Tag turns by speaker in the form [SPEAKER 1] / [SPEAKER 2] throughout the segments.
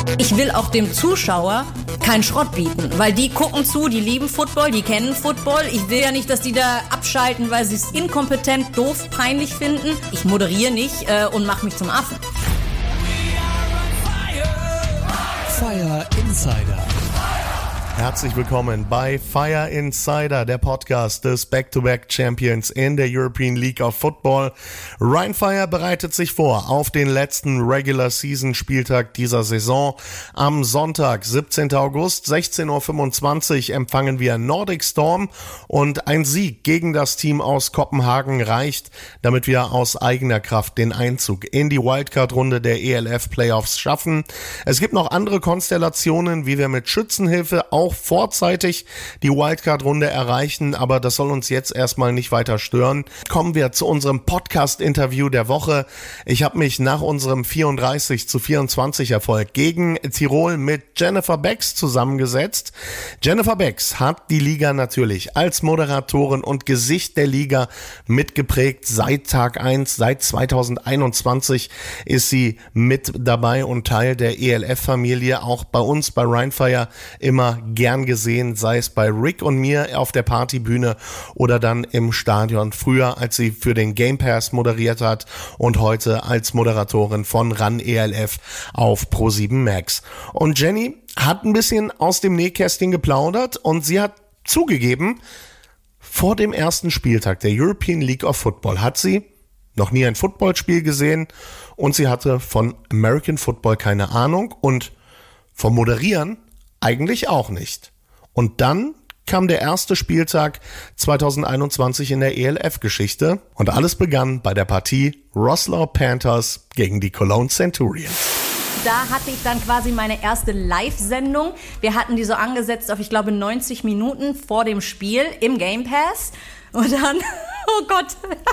[SPEAKER 1] Ich will auch dem Zuschauer keinen Schrott bieten, weil die gucken zu, die lieben Football, die kennen Football. Ich will ja nicht, dass die da abschalten, weil sie es inkompetent, doof, peinlich finden. Ich moderiere nicht und mache mich zum Affen.
[SPEAKER 2] Fire Insider.
[SPEAKER 3] Herzlich willkommen bei Fire Insider, der Podcast des Back-to-Back-Champions in der European League of Football. Rhein Fire bereitet sich vor auf den letzten Regular-Season-Spieltag dieser Saison. Am Sonntag, 17. August, 16.25 Uhr empfangen wir Nordic Storm und ein Sieg gegen das Team aus Kopenhagen reicht, damit wir aus eigener Kraft den Einzug in die Wildcard-Runde der ELF-Playoffs schaffen. Es gibt noch andere Konstellationen, wie wir mit Schützenhilfe auch vorzeitig die Wildcard-Runde erreichen, aber das soll uns jetzt erstmal nicht weiter stören. Kommen wir zu unserem Podcast-Interview der Woche. Ich habe mich nach unserem 34-24 Erfolg gegen Tirol mit Jennifer Becks zusammengesetzt. Jennifer Becks hat die Liga natürlich als Moderatorin und Gesicht der Liga mitgeprägt. Seit Tag 1, seit 2021 ist sie mit dabei und Teil der ELF-Familie, auch bei uns bei Rhein Fire immer gern gesehen, sei es bei Rick und mir auf der Partybühne oder dann im Stadion. Früher, als sie für den Game Pass moderiert hat und heute als Moderatorin von RAN ELF auf Pro7 Max. Und Jenny hat ein bisschen aus dem Nähkästchen geplaudert und sie hat zugegeben, vor dem ersten Spieltag der European League of Football hat sie noch nie ein Footballspiel gesehen und sie hatte von American Football keine Ahnung und vom Moderieren eigentlich auch nicht. Und dann kam der erste Spieltag 2021 in der ELF-Geschichte und alles begann bei der Partie Roßlau Panthers gegen die Cologne Centurions.
[SPEAKER 1] Da hatte ich dann quasi meine erste Live-Sendung. Wir hatten die so angesetzt auf, ich glaube, 90 Minuten vor dem Spiel im Game Pass. Und dann, oh Gott,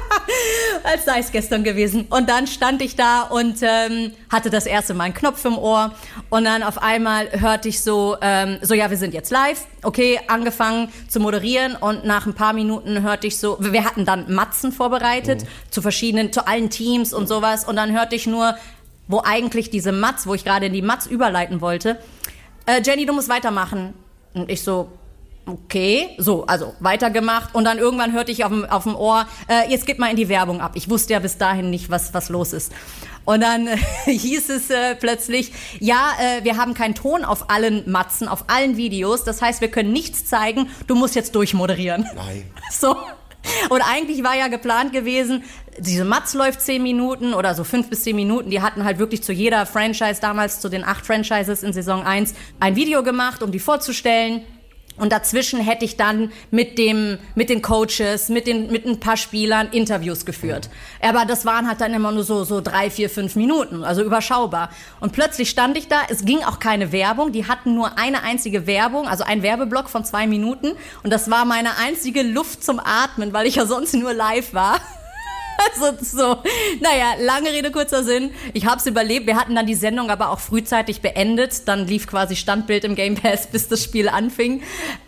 [SPEAKER 1] als sei es gestern gewesen. Und dann stand ich da und hatte das erste Mal einen Knopf im Ohr. Und dann auf einmal hörte ich so, ja, wir sind jetzt live. Okay, angefangen zu moderieren. Und nach ein paar Minuten hörte ich so, wir hatten dann Matzen vorbereitet zu allen Teams und sowas. Und dann hörte ich nur, wo eigentlich diese Matz, wo ich gerade in die Matz überleiten wollte, Jenny, du musst weitermachen. Und ich so, okay, so, also weitergemacht und dann irgendwann hörte ich auf dem Ohr, jetzt geht mal in die Werbung ab. Ich wusste ja bis dahin nicht, was los ist. Und dann hieß es plötzlich, ja, wir haben keinen Ton auf allen Matzen, auf allen Videos. Das heißt, wir können nichts zeigen, du musst jetzt durchmoderieren.
[SPEAKER 3] Nein.
[SPEAKER 1] So. Und eigentlich war ja geplant gewesen, diese Matz läuft 10 Minuten oder so 5 bis 10 Minuten. Die hatten halt wirklich zu jeder Franchise damals, zu den 8 Franchises in Saison 1, ein Video gemacht, um die vorzustellen. Und dazwischen hätte ich dann mit den Coaches, mit ein paar Spielern Interviews geführt. Aber das waren halt dann immer nur so 3, 4, 5 Minuten, also überschaubar. Und plötzlich stand ich da, es ging auch keine Werbung, die hatten nur eine einzige Werbung, also ein Werbeblock von 2 Minuten. Und das war meine einzige Luft zum Atmen, weil ich ja sonst nur live war. Also so, naja, lange Rede, kurzer Sinn. Ich habe es überlebt. Wir hatten dann die Sendung aber auch frühzeitig beendet. Dann lief quasi Standbild im Game Pass, bis das Spiel anfing.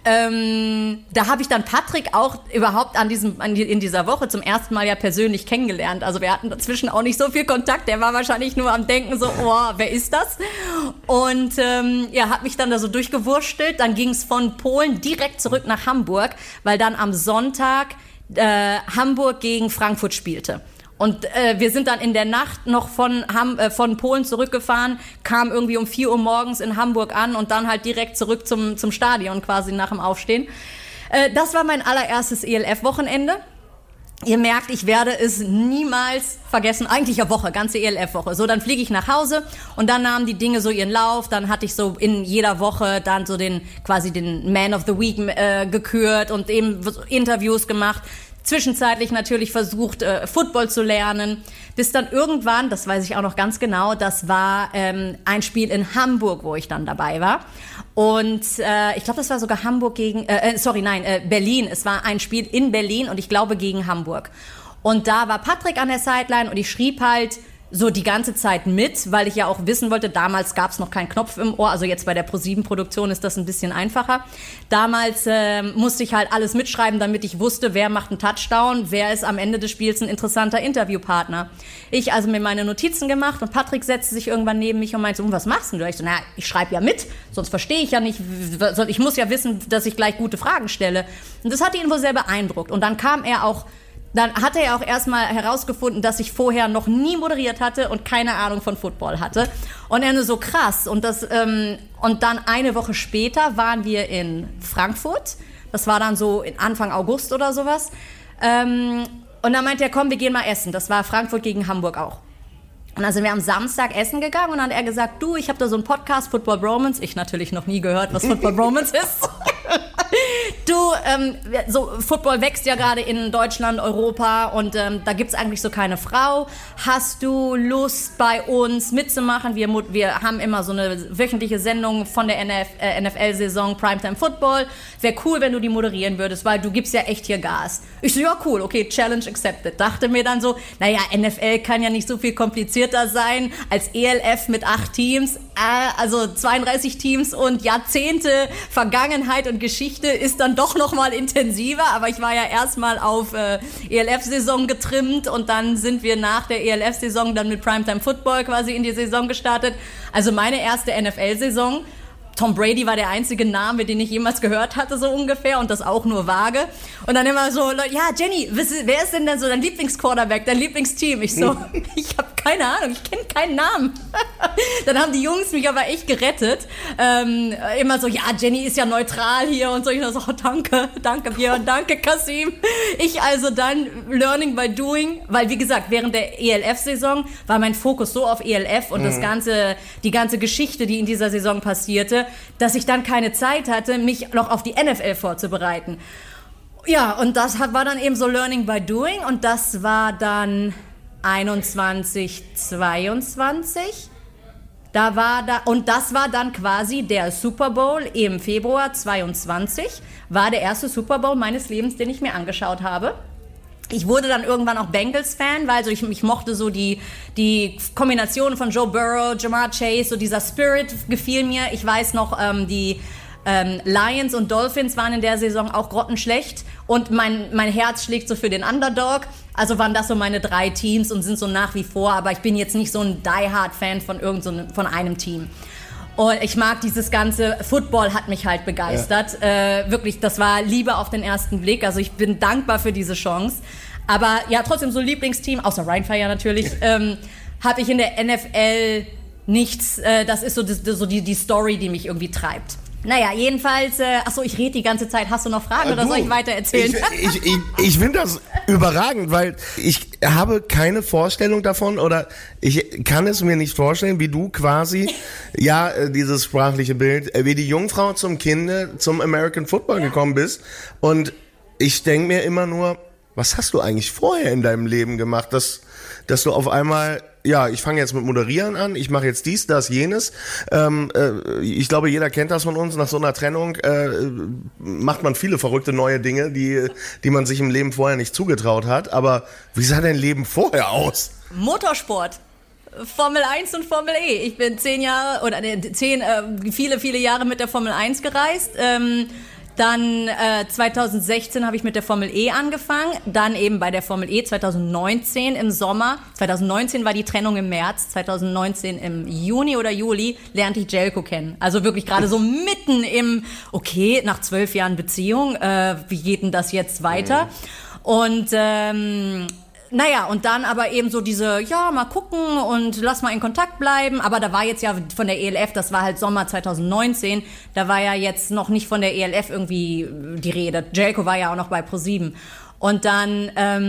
[SPEAKER 1] Da habe ich dann Patrick auch überhaupt in dieser Woche zum ersten Mal ja persönlich kennengelernt. Also wir hatten dazwischen auch nicht so viel Kontakt. Der war wahrscheinlich nur am Denken so, oh, wer ist das? Und hat mich dann da so durchgewurstelt. Dann ging es von Polen direkt zurück nach Hamburg, weil dann am Sonntag Hamburg gegen Frankfurt spielte. Und wir sind dann in der Nacht noch von Polen zurückgefahren, kamen irgendwie um 4 Uhr morgens in Hamburg an und dann halt direkt zurück zum Stadion quasi nach dem Aufstehen. Das war mein allererstes ELF-Wochenende. Ihr merkt, ich werde es niemals vergessen. Eigentlich eine Woche, ganze ELF-Woche. So, dann fliege ich nach Hause und dann nahmen die Dinge so ihren Lauf. Dann hatte ich so in jeder Woche dann so den Man of the Week gekürt und eben Interviews gemacht. Zwischenzeitlich natürlich versucht, Football zu lernen, bis dann irgendwann, das weiß ich auch noch ganz genau, das war ein Spiel in Hamburg, wo ich dann dabei war. Und ich glaube, das war sogar Berlin. Es war ein Spiel in Berlin und ich glaube gegen Hamburg. Und da war Patrick an der Sideline und ich schrieb halt so die ganze Zeit mit, weil ich ja auch wissen wollte, damals gab es noch keinen Knopf im Ohr, also jetzt bei der ProSieben-Produktion ist das ein bisschen einfacher. Damals musste ich halt alles mitschreiben, damit ich wusste, wer macht einen Touchdown, wer ist am Ende des Spiels ein interessanter Interviewpartner. Ich also mir meine Notizen gemacht und Patrick setzte sich irgendwann neben mich und meinte, was machst du? Ich so, ich schreibe ja mit, sonst verstehe ich ja nicht, ich muss ja wissen, dass ich gleich gute Fragen stelle. Und das hat ihn wohl sehr beeindruckt. Und dann hat er ja auch erstmal herausgefunden, dass ich vorher noch nie moderiert hatte und keine Ahnung von Football hatte. Und er so krass. Und dann eine Woche später waren wir in Frankfurt. Das war dann so Anfang August oder sowas. Und dann meinte er, komm, wir gehen mal essen. Das war Frankfurt gegen Hamburg auch. Und dann sind wir am Samstag essen gegangen und dann hat er gesagt, du, ich habe da so einen Podcast, Football Bromance. Ich natürlich noch nie gehört, was Football Bromance ist. Du, so Football wächst ja gerade in Deutschland, Europa und da gibt's eigentlich so keine Frau. Hast du Lust, bei uns mitzumachen? Wir haben immer so eine wöchentliche Sendung von der NFL-Saison Primetime Football. Wäre cool, wenn du die moderieren würdest, weil du gibst ja echt hier Gas. Ich so, ja cool, okay, Challenge accepted. Dachte mir dann so, NFL kann ja nicht so viel komplizierter sein als ELF mit 8 Teams. Also 32 Teams und Jahrzehnte Vergangenheit und Geschichte ist dann doch noch mal intensiver, aber ich war ja erstmal auf ELF-Saison getrimmt und dann sind wir nach der ELF-Saison dann mit Primetime Football quasi in die Saison gestartet. Also meine erste NFL-Saison. Tom Brady war der einzige Name, den ich jemals gehört hatte, so ungefähr, und das auch nur vage. Und dann immer so, Leute, ja, Jenny, wer ist denn so dein Lieblingsquarterback, dein Lieblingsteam? Ich so, ich habe keine Ahnung, ich kenne keinen Namen. Dann haben die Jungs mich aber echt gerettet. Immer so, ja, Jenny ist ja neutral hier und so. Ich so, oh, danke Björn, danke Kasim. Ich also dann Learning by Doing, weil wie gesagt, während der ELF-Saison war mein Fokus so auf ELF und die ganze Geschichte, die in dieser Saison passierte, dass ich dann keine Zeit hatte, mich noch auf die NFL vorzubereiten. Ja, und das war dann eben so Learning by Doing und das war dann 21, 22. Und das war dann quasi der Super Bowl im Februar 22, war der erste Super Bowl meines Lebens, den ich mir angeschaut habe. Ich wurde dann irgendwann auch Bengals-Fan, weil ich mochte so die Kombination von Joe Burrow, Jamar Chase, so dieser Spirit gefiel mir. Ich weiß noch, die Lions und Dolphins waren in der Saison auch grottenschlecht und mein Herz schlägt so für den Underdog. Also waren das so meine 3 Teams und sind so nach wie vor, aber ich bin jetzt nicht so ein Die-Hard-Fan von einem Team. Und ich mag dieses ganze Football, hat mich halt begeistert. Ja. Wirklich, das war Liebe auf den ersten Blick. Also ich bin dankbar für diese Chance. Aber ja, trotzdem so Lieblingsteam, außer Rhein Fire natürlich, habe ich in der NFL nichts. Das ist so die Story, die mich irgendwie treibt. Naja, jedenfalls, ich rede die ganze Zeit. Hast du noch Fragen oder soll ich weiter erzählen?
[SPEAKER 3] Ich finde das überragend, weil ich habe keine Vorstellung davon oder ich kann es mir nicht vorstellen, wie du quasi, dieses sprachliche Bild, wie die Jungfrau zum Kinde zum American Football gekommen bist. Und ich denke mir immer nur, was hast du eigentlich vorher in deinem Leben gemacht, dass du auf einmal... Ja, ich fange jetzt mit Moderieren an, ich mache jetzt dies, das, jenes. Ich glaube, jeder kennt das von uns. Nach so einer Trennung macht man viele verrückte neue Dinge, die man sich im Leben vorher nicht zugetraut hat. Aber wie sah dein Leben vorher aus?
[SPEAKER 1] Motorsport. Formel 1 und Formel E. Ich bin 10 Jahre oder viele Jahre mit der Formel 1 gereist. Dann 2016 habe ich mit der Formel E angefangen, dann eben bei der Formel E 2019 im Sommer. 2019 war die Trennung im März, 2019 im Juni oder Juli lernte ich Jelko kennen. Also wirklich gerade so mitten im, nach 12 Jahren Beziehung, wie geht denn das jetzt weiter? Und und dann aber eben so mal gucken und lass mal in Kontakt bleiben. Aber da war jetzt ja von der ELF, das war halt Sommer 2019, da war ja jetzt noch nicht von der ELF irgendwie die Rede. Jelko war ja auch noch bei ProSieben. Und dann,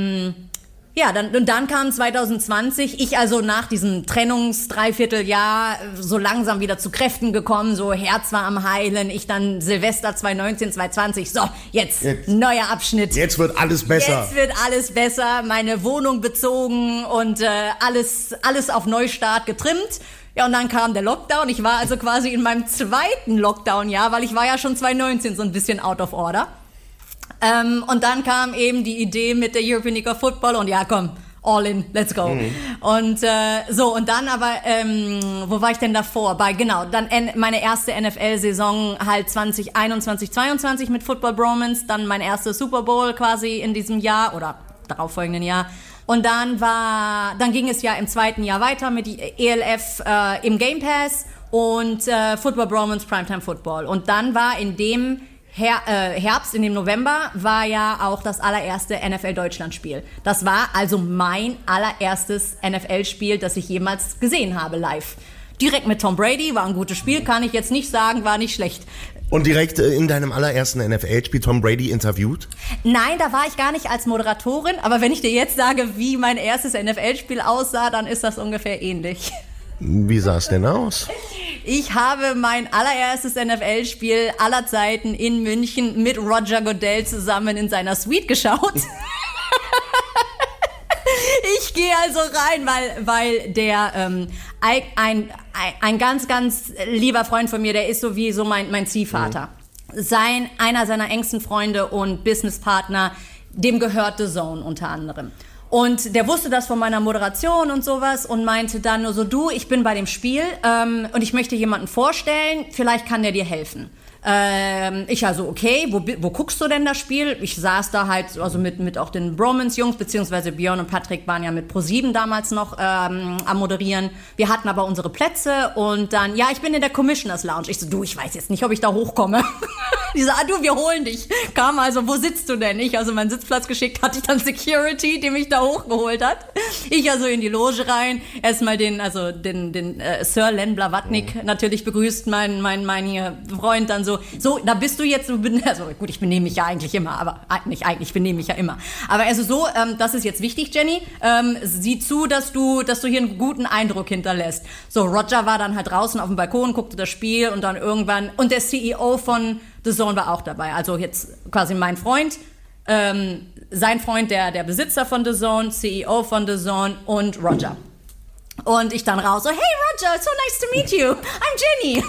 [SPEAKER 1] dann kam 2020, ich also nach diesem Trennungs-Dreivierteljahr so langsam wieder zu Kräften gekommen, so Herz war am Heilen, ich dann Silvester 2019, 2020, so, jetzt neuer Abschnitt.
[SPEAKER 3] Jetzt wird alles besser.
[SPEAKER 1] Meine Wohnung bezogen und alles auf Neustart getrimmt. Ja, und dann kam der Lockdown. Ich war also quasi in meinem 2. Lockdown-Jahr, weil ich war ja schon 2019 so ein bisschen out of order. Und dann kam eben die Idee mit der European League of Football und ja, komm, all in, let's go. Und und dann aber, wo war ich denn davor? Dann meine erste NFL-Saison halt 2021, 22 mit Football Bromance, dann mein erstes Super Bowl quasi in diesem Jahr oder darauffolgenden Jahr. Und dann ging es ja im zweiten Jahr weiter mit die ELF im Game Pass und Football Bromance Primetime Football. Und dann war in dem Herbst, in dem November, war ja auch das allererste NFL-Deutschland-Spiel. Das war also mein allererstes NFL-Spiel, das ich jemals gesehen habe, live. Direkt mit Tom Brady, war ein gutes Spiel, kann ich jetzt nicht sagen, war nicht schlecht.
[SPEAKER 3] Und direkt in deinem allerersten NFL-Spiel Tom Brady interviewt?
[SPEAKER 1] Nein, da war ich gar nicht als Moderatorin, aber wenn ich dir jetzt sage, wie mein erstes NFL-Spiel aussah, dann ist das ungefähr ähnlich.
[SPEAKER 3] Wie sah es denn aus?
[SPEAKER 1] Ich habe mein allererstes NFL-Spiel aller Zeiten in München mit Roger Goodell zusammen in seiner Suite geschaut. Ich gehe also rein, weil der ein ganz, ganz lieber Freund von mir, der ist so wie so mein Ziehvater. Einer seiner engsten Freunde und Businesspartner, dem gehört The Zone unter anderem. Und der wusste das von meiner Moderation und sowas und meinte dann nur so, du, ich bin bei dem Spiel und ich möchte jemanden vorstellen, vielleicht kann der dir helfen. Ich also, okay, wo guckst du denn das Spiel? Ich saß da halt, also mit auch den Bromance-Jungs, beziehungsweise Björn und Patrick waren ja mit ProSieben damals noch am Moderieren. Wir hatten aber unsere Plätze und dann, ja, ich bin in der Commissioners Lounge. Ich so, du, ich weiß jetzt nicht, ob ich da hochkomme. Die so, du, wir holen dich. Kam also, wo sitzt du denn? Ich also meinen Sitzplatz geschickt, hatte ich dann Security, die mich da hochgeholt hat. Ich also in die Loge rein, erstmal den Sir Len Blavatnik natürlich begrüßt, mein hier Freund dann so, da bist du jetzt, also gut, ich benehme mich ja eigentlich immer, aber nicht eigentlich, ich benehme mich ja immer. Aber also so, das ist jetzt wichtig, Jenny, sieh zu, dass du hier einen guten Eindruck hinterlässt. So, Roger war dann halt draußen auf dem Balkon, guckte das Spiel und dann irgendwann, und der CEO von The Zone war auch dabei, also jetzt quasi mein Freund, sein Freund, der Besitzer von The Zone, CEO von The Zone und Roger. Und ich dann raus, so, hey Roger, so nice to meet you, I'm Jenny.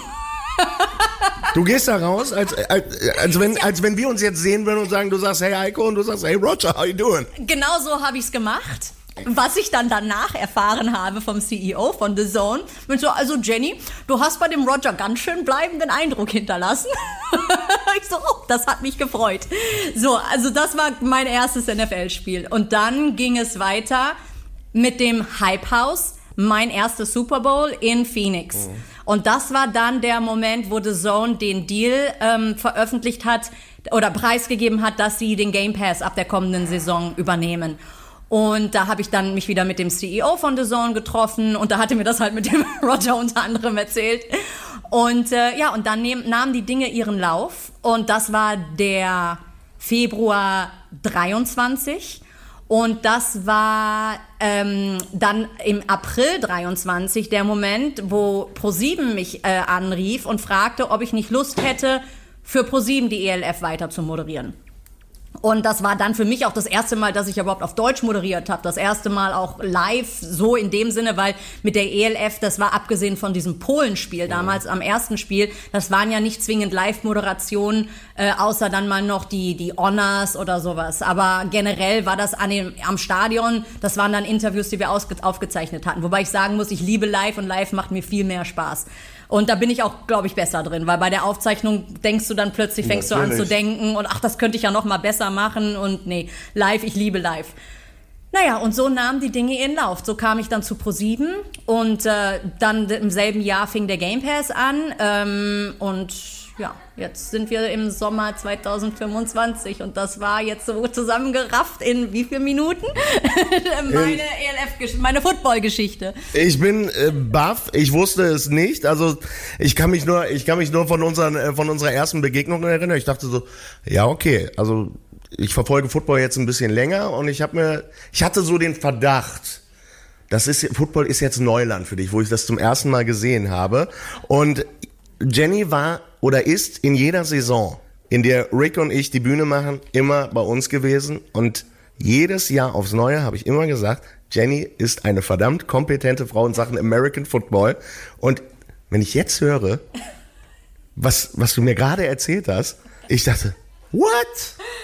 [SPEAKER 3] Du gehst da raus, als wenn wir uns jetzt sehen würden und sagen, du sagst, hey Heiko, und du sagst, hey Roger, how you doing?
[SPEAKER 1] Genau so habe ich es gemacht. Was ich dann danach erfahren habe vom CEO von The Zone. Und so, also Jenny, du hast bei dem Roger ganz schön bleibenden Eindruck hinterlassen. Ich so, oh, das hat mich gefreut. So, also das war mein erstes NFL-Spiel. Und dann ging es weiter mit dem Hype House, mein erstes Super Bowl in Phoenix. Und das war dann der Moment, wo The Zone den Deal veröffentlicht hat oder preisgegeben hat, dass sie den Game Pass ab der kommenden Saison übernehmen. Und da habe ich dann mich wieder mit dem CEO von The Zone getroffen und da hatte mir das halt mit dem Roger unter anderem erzählt. Und und dann nahmen die Dinge ihren Lauf und das war der Februar 23. Und das war dann im April 23 der Moment, wo ProSieben mich anrief und fragte, ob ich nicht Lust hätte, für ProSieben die ELF weiter zu moderieren. Und das war dann für mich auch das erste Mal, dass ich überhaupt auf Deutsch moderiert habe. Das erste Mal auch live, so in dem Sinne, weil mit der ELF, das war abgesehen von diesem Polenspiel damals am ersten Spiel, das waren ja nicht zwingend Live-Moderationen, außer dann mal noch die Honors oder sowas. Aber generell war das am Stadion, das waren dann Interviews, die wir aufgezeichnet hatten. Wobei ich sagen muss, ich liebe live und live macht mir viel mehr Spaß. Und da bin ich auch, glaube ich, besser drin, weil bei der Aufzeichnung fängst du an zu denken und ach, das könnte ich ja noch mal besser machen und nee, live, ich liebe live. Naja, und so nahmen die Dinge ihren Lauf. So kam ich dann zu ProSieben und dann im selben Jahr fing der Game Pass an und ja, jetzt sind wir im Sommer 2025 und das war jetzt so zusammengerafft in wie viele Minuten? Meine Football-Geschichte.
[SPEAKER 3] Ich bin baff, ich wusste es nicht, also ich kann mich nur von unserer ersten Begegnung erinnern. Ich dachte so, ja okay, also ich verfolge Football jetzt ein bisschen länger und ich hatte so den Verdacht, Football ist jetzt Neuland für dich, wo ich das zum ersten Mal gesehen habe und Jenny war oder ist in jeder Saison, in der Rick und ich die Bühne machen, immer bei uns gewesen und jedes Jahr aufs Neue habe ich immer gesagt, Jenny ist eine verdammt kompetente Frau in Sachen American Football und wenn ich jetzt höre, was du mir gerade erzählt hast, ich dachte, what?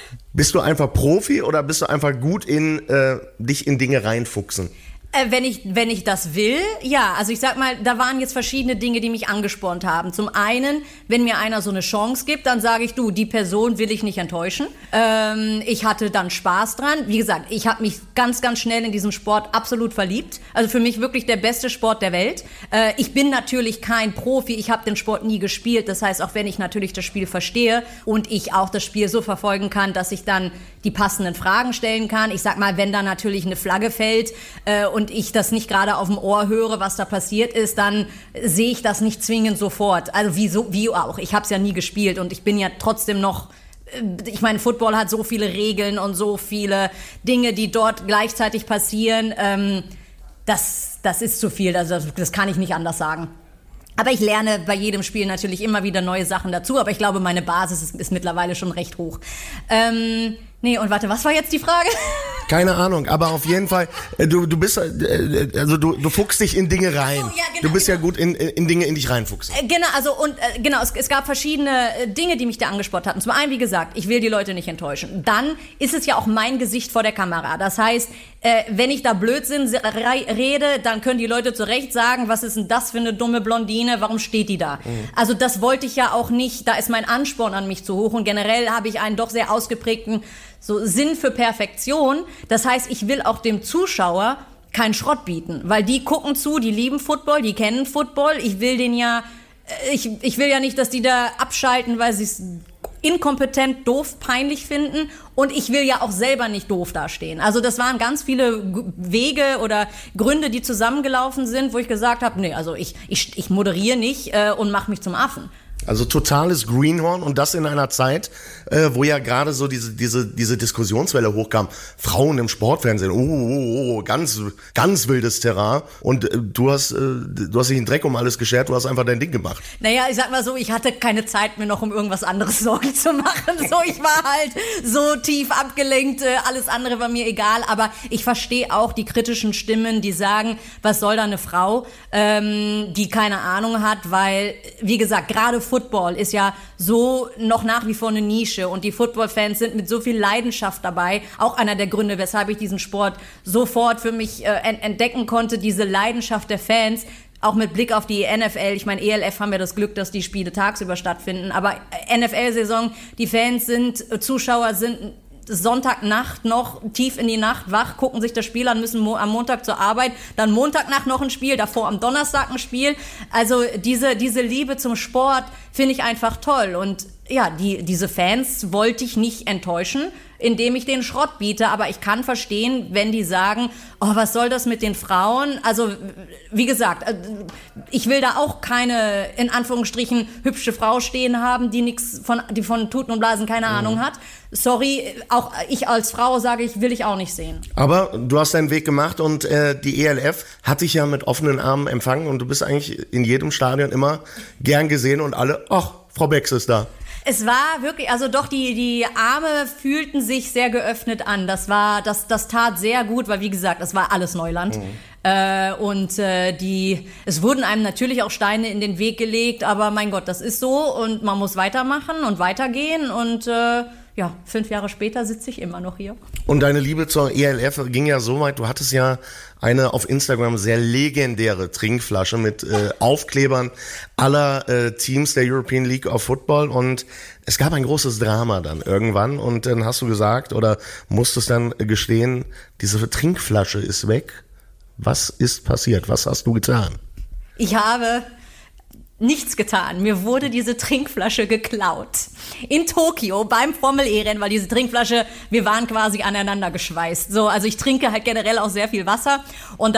[SPEAKER 3] Bist du einfach Profi oder bist du einfach gut in dich in Dinge reinfuchsen?
[SPEAKER 1] Wenn ich das will, ja. Also ich sag mal, da waren jetzt verschiedene Dinge, die mich angespornt haben. Zum einen, wenn mir einer so eine Chance gibt, dann sage ich, du, die Person will ich nicht enttäuschen. Ich hatte dann Spaß dran. Wie gesagt, ich habe mich ganz, ganz schnell in diesen Sport absolut verliebt. Also für mich wirklich der beste Sport der Welt. Ich bin natürlich kein Profi, ich habe den Sport nie gespielt. Das heißt, auch wenn ich natürlich das Spiel verstehe und ich auch das Spiel so verfolgen kann, dass ich dann die passenden Fragen stellen kann. Ich sag mal, wenn da natürlich eine Flagge fällt und ich das nicht gerade auf dem Ohr höre, was da passiert ist, dann sehe ich das nicht zwingend sofort. Also wie auch. Ich habe es ja nie gespielt und ich bin ja trotzdem noch... Ich meine, Football hat so viele Regeln und so viele Dinge, die dort gleichzeitig passieren. Das ist zu viel. Also das kann ich nicht anders sagen. Aber ich lerne bei jedem Spiel natürlich immer wieder neue Sachen dazu. Aber ich glaube, meine Basis ist mittlerweile schon recht hoch. Nee, und warte, was war jetzt die Frage?
[SPEAKER 3] Keine Ahnung, aber auf jeden Fall, du bist, also du fuchst dich in Dinge rein. Oh, ja, genau, du bist ja gut in Dinge in dich reinfuchsen.
[SPEAKER 1] Genau, also es gab verschiedene Dinge, die mich da angespornt hatten. Zum einen, wie gesagt, ich will die Leute nicht enttäuschen. Dann ist es ja auch mein Gesicht vor der Kamera. Das heißt, wenn ich da Blödsinn rede, dann können die Leute zu Recht sagen, was ist denn das für eine dumme Blondine, warum steht die da? Mhm. Also das wollte ich ja auch nicht, da ist mein Ansporn an mich zu hoch und generell habe ich einen doch sehr ausgeprägten so Sinn für Perfektion. Das heißt, ich will auch dem Zuschauer keinen Schrott bieten, weil die gucken zu, die lieben Football, die kennen Football. Ich will ja nicht, dass die da abschalten, weil sie es inkompetent, doof, peinlich finden. Und ich will ja auch selber nicht doof dastehen. Also das waren ganz viele Wege oder Gründe, die zusammengelaufen sind, wo ich gesagt habe, nee, also ich moderiere nicht und mache mich zum Affen.
[SPEAKER 3] Also totales Greenhorn und das in einer Zeit, wo ja gerade so diese Diskussionswelle hochkam. Frauen im Sportfernsehen, ganz wildes Terrain. Und du hast dich in Dreck um alles geschert, du hast einfach dein Ding gemacht.
[SPEAKER 1] Naja, ich sag mal so, ich hatte keine Zeit mehr noch, um irgendwas anderes Sorgen zu machen. So, ich war halt so tief abgelenkt, alles andere war mir egal. Aber ich verstehe auch die kritischen Stimmen, die sagen, was soll da eine Frau, die keine Ahnung hat, weil, wie gesagt, gerade Football ist ja so noch nach wie vor eine Nische und die Football-Fans sind mit so viel Leidenschaft dabei. Auch einer der Gründe, weshalb ich diesen Sport sofort für mich entdecken konnte, diese Leidenschaft der Fans. Auch mit Blick auf die NFL. Ich meine, ELF haben ja das Glück, dass die Spiele tagsüber stattfinden. Aber NFL-Saison, die Fans Zuschauer sind Sonntagnacht noch tief in die Nacht wach, gucken sich das Spiel an, müssen am Montag zur Arbeit, dann Montagnacht noch ein Spiel, davor am Donnerstag ein Spiel. Also diese Liebe zum Sport finde ich einfach toll. Und ja, diese Fans wollte ich nicht enttäuschen, indem ich den Schrott biete. Aber ich kann verstehen, wenn die sagen, oh, was soll das mit den Frauen? Also, wie gesagt, ich will da auch keine, in Anführungsstrichen, hübsche Frau stehen haben, die von Tuten und Blasen keine Ahnung hat. Sorry, auch ich als Frau sage ich, will ich auch nicht sehen.
[SPEAKER 3] Aber du hast deinen Weg gemacht und die ELF hat dich ja mit offenen Armen empfangen und du bist eigentlich in jedem Stadion immer gern gesehen und alle, ach, Frau Becks ist da.
[SPEAKER 1] Es war wirklich, also doch, die Arme fühlten sich sehr geöffnet an. Das tat sehr gut, weil wie gesagt, das war alles Neuland. Und es wurden einem natürlich auch Steine in den Weg gelegt, aber mein Gott, das ist so und man muss weitermachen und weitergehen und 5 Jahre später sitze ich immer noch hier.
[SPEAKER 3] Und deine Liebe zur ELF ging ja so weit, du hattest ja eine auf Instagram sehr legendäre Trinkflasche mit Aufklebern aller Teams der European League of Football und es gab ein großes Drama dann irgendwann und dann hast du gesagt oder musstest dann gestehen, diese Trinkflasche ist weg. Was ist passiert? Was hast du getan?
[SPEAKER 1] Ich habe nichts getan. Mir wurde diese Trinkflasche geklaut. In Tokio beim Formel-E-Rennen, weil diese Trinkflasche, wir waren quasi aneinander geschweißt. So, also ich trinke halt generell auch sehr viel Wasser und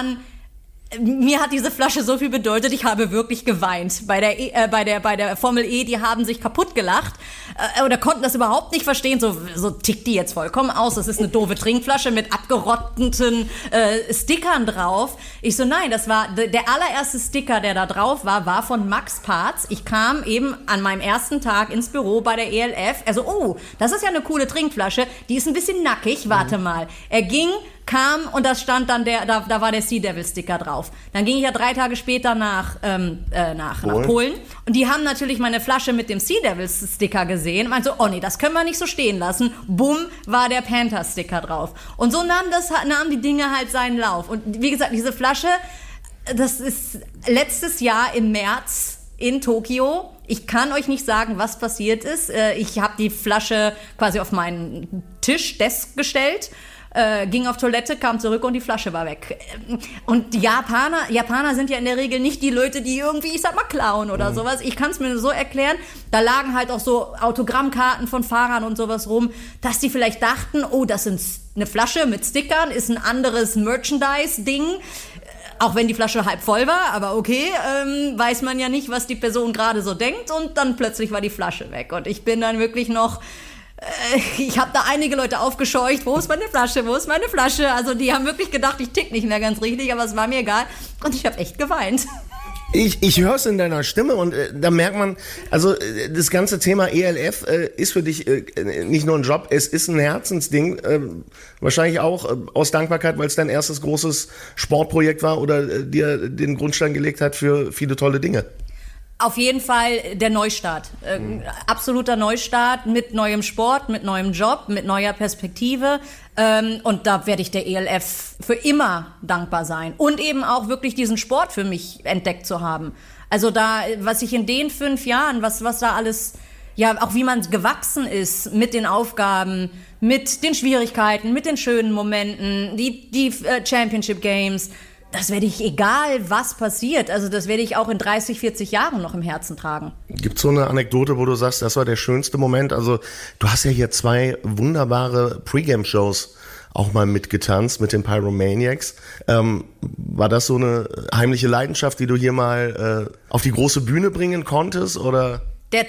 [SPEAKER 1] mir hat diese Flasche so viel bedeutet, ich habe wirklich geweint. Bei der Formel E, die haben sich kaputt gelacht oder konnten das überhaupt nicht verstehen. So tickt die jetzt vollkommen aus. Das ist eine doofe Trinkflasche mit abgerotteten Stickern drauf. Ich so, nein, das war der allererste Sticker, der da drauf war von Max Parz. Ich kam eben an meinem ersten Tag ins Büro bei der ELF. Also, oh, das ist ja eine coole Trinkflasche. Die ist ein bisschen nackig. Warte mal. Er ging kam und das stand dann da war der Sea Devil Sticker drauf. Dann ging ich ja 3 Tage später nach Polen und die haben natürlich meine Flasche mit dem Sea Devil Sticker gesehen und meinten so, oh nee, das können wir nicht so stehen lassen. Bumm, war der Panther Sticker drauf. Und so nahmen die Dinge halt seinen Lauf. Und wie gesagt, diese Flasche, das ist letztes Jahr im März in Tokio. Ich kann euch nicht sagen, was passiert ist. Ich habe die Flasche quasi auf meinen Desk gestellt, ging auf Toilette, kam zurück und die Flasche war weg. Und die Japaner sind ja in der Regel nicht die Leute, die irgendwie, ich sag mal, klauen oder sowas. Ich kann es mir nur so erklären, da lagen halt auch so Autogrammkarten von Fahrern und sowas rum, dass die vielleicht dachten, oh, das ist eine Flasche mit Stickern, ist ein anderes Merchandise-Ding. Auch wenn die Flasche halb voll war, aber okay, weiß man ja nicht, was die Person gerade so denkt und dann plötzlich war die Flasche weg. Und ich bin dann wirklich noch, ich habe da einige Leute aufgescheucht, wo ist meine Flasche? Also die haben wirklich gedacht, ich tick nicht mehr ganz richtig, aber es war mir egal und ich habe echt geweint.
[SPEAKER 3] Ich höre es in deiner Stimme und da merkt man, also das ganze Thema ELF ist für dich nicht nur ein Job, es ist ein Herzensding, wahrscheinlich auch aus Dankbarkeit, weil es dein erstes großes Sportprojekt war oder dir den Grundstein gelegt hat für viele tolle Dinge.
[SPEAKER 1] Auf jeden Fall der Neustart. Absoluter Neustart mit neuem Sport, mit neuem Job, mit neuer Perspektive. Und da werde ich der ELF für immer dankbar sein. Und eben auch wirklich diesen Sport für mich entdeckt zu haben. Also da, was ich in den 5 Jahren, was da alles, ja, auch wie man gewachsen ist mit den Aufgaben, mit den Schwierigkeiten, mit den schönen Momenten, die Championship Games, das werde ich, egal was passiert, also das werde ich auch in 30, 40 Jahren noch im Herzen tragen. Gibt es so eine Anekdote, wo du sagst, das war der schönste Moment? Also du hast ja hier 2 wunderbare Pre-Game-Shows auch mal mitgetanzt mit den Pyromaniacs. War das so eine heimliche Leidenschaft, die du hier mal auf die große Bühne bringen konntest, oder? Der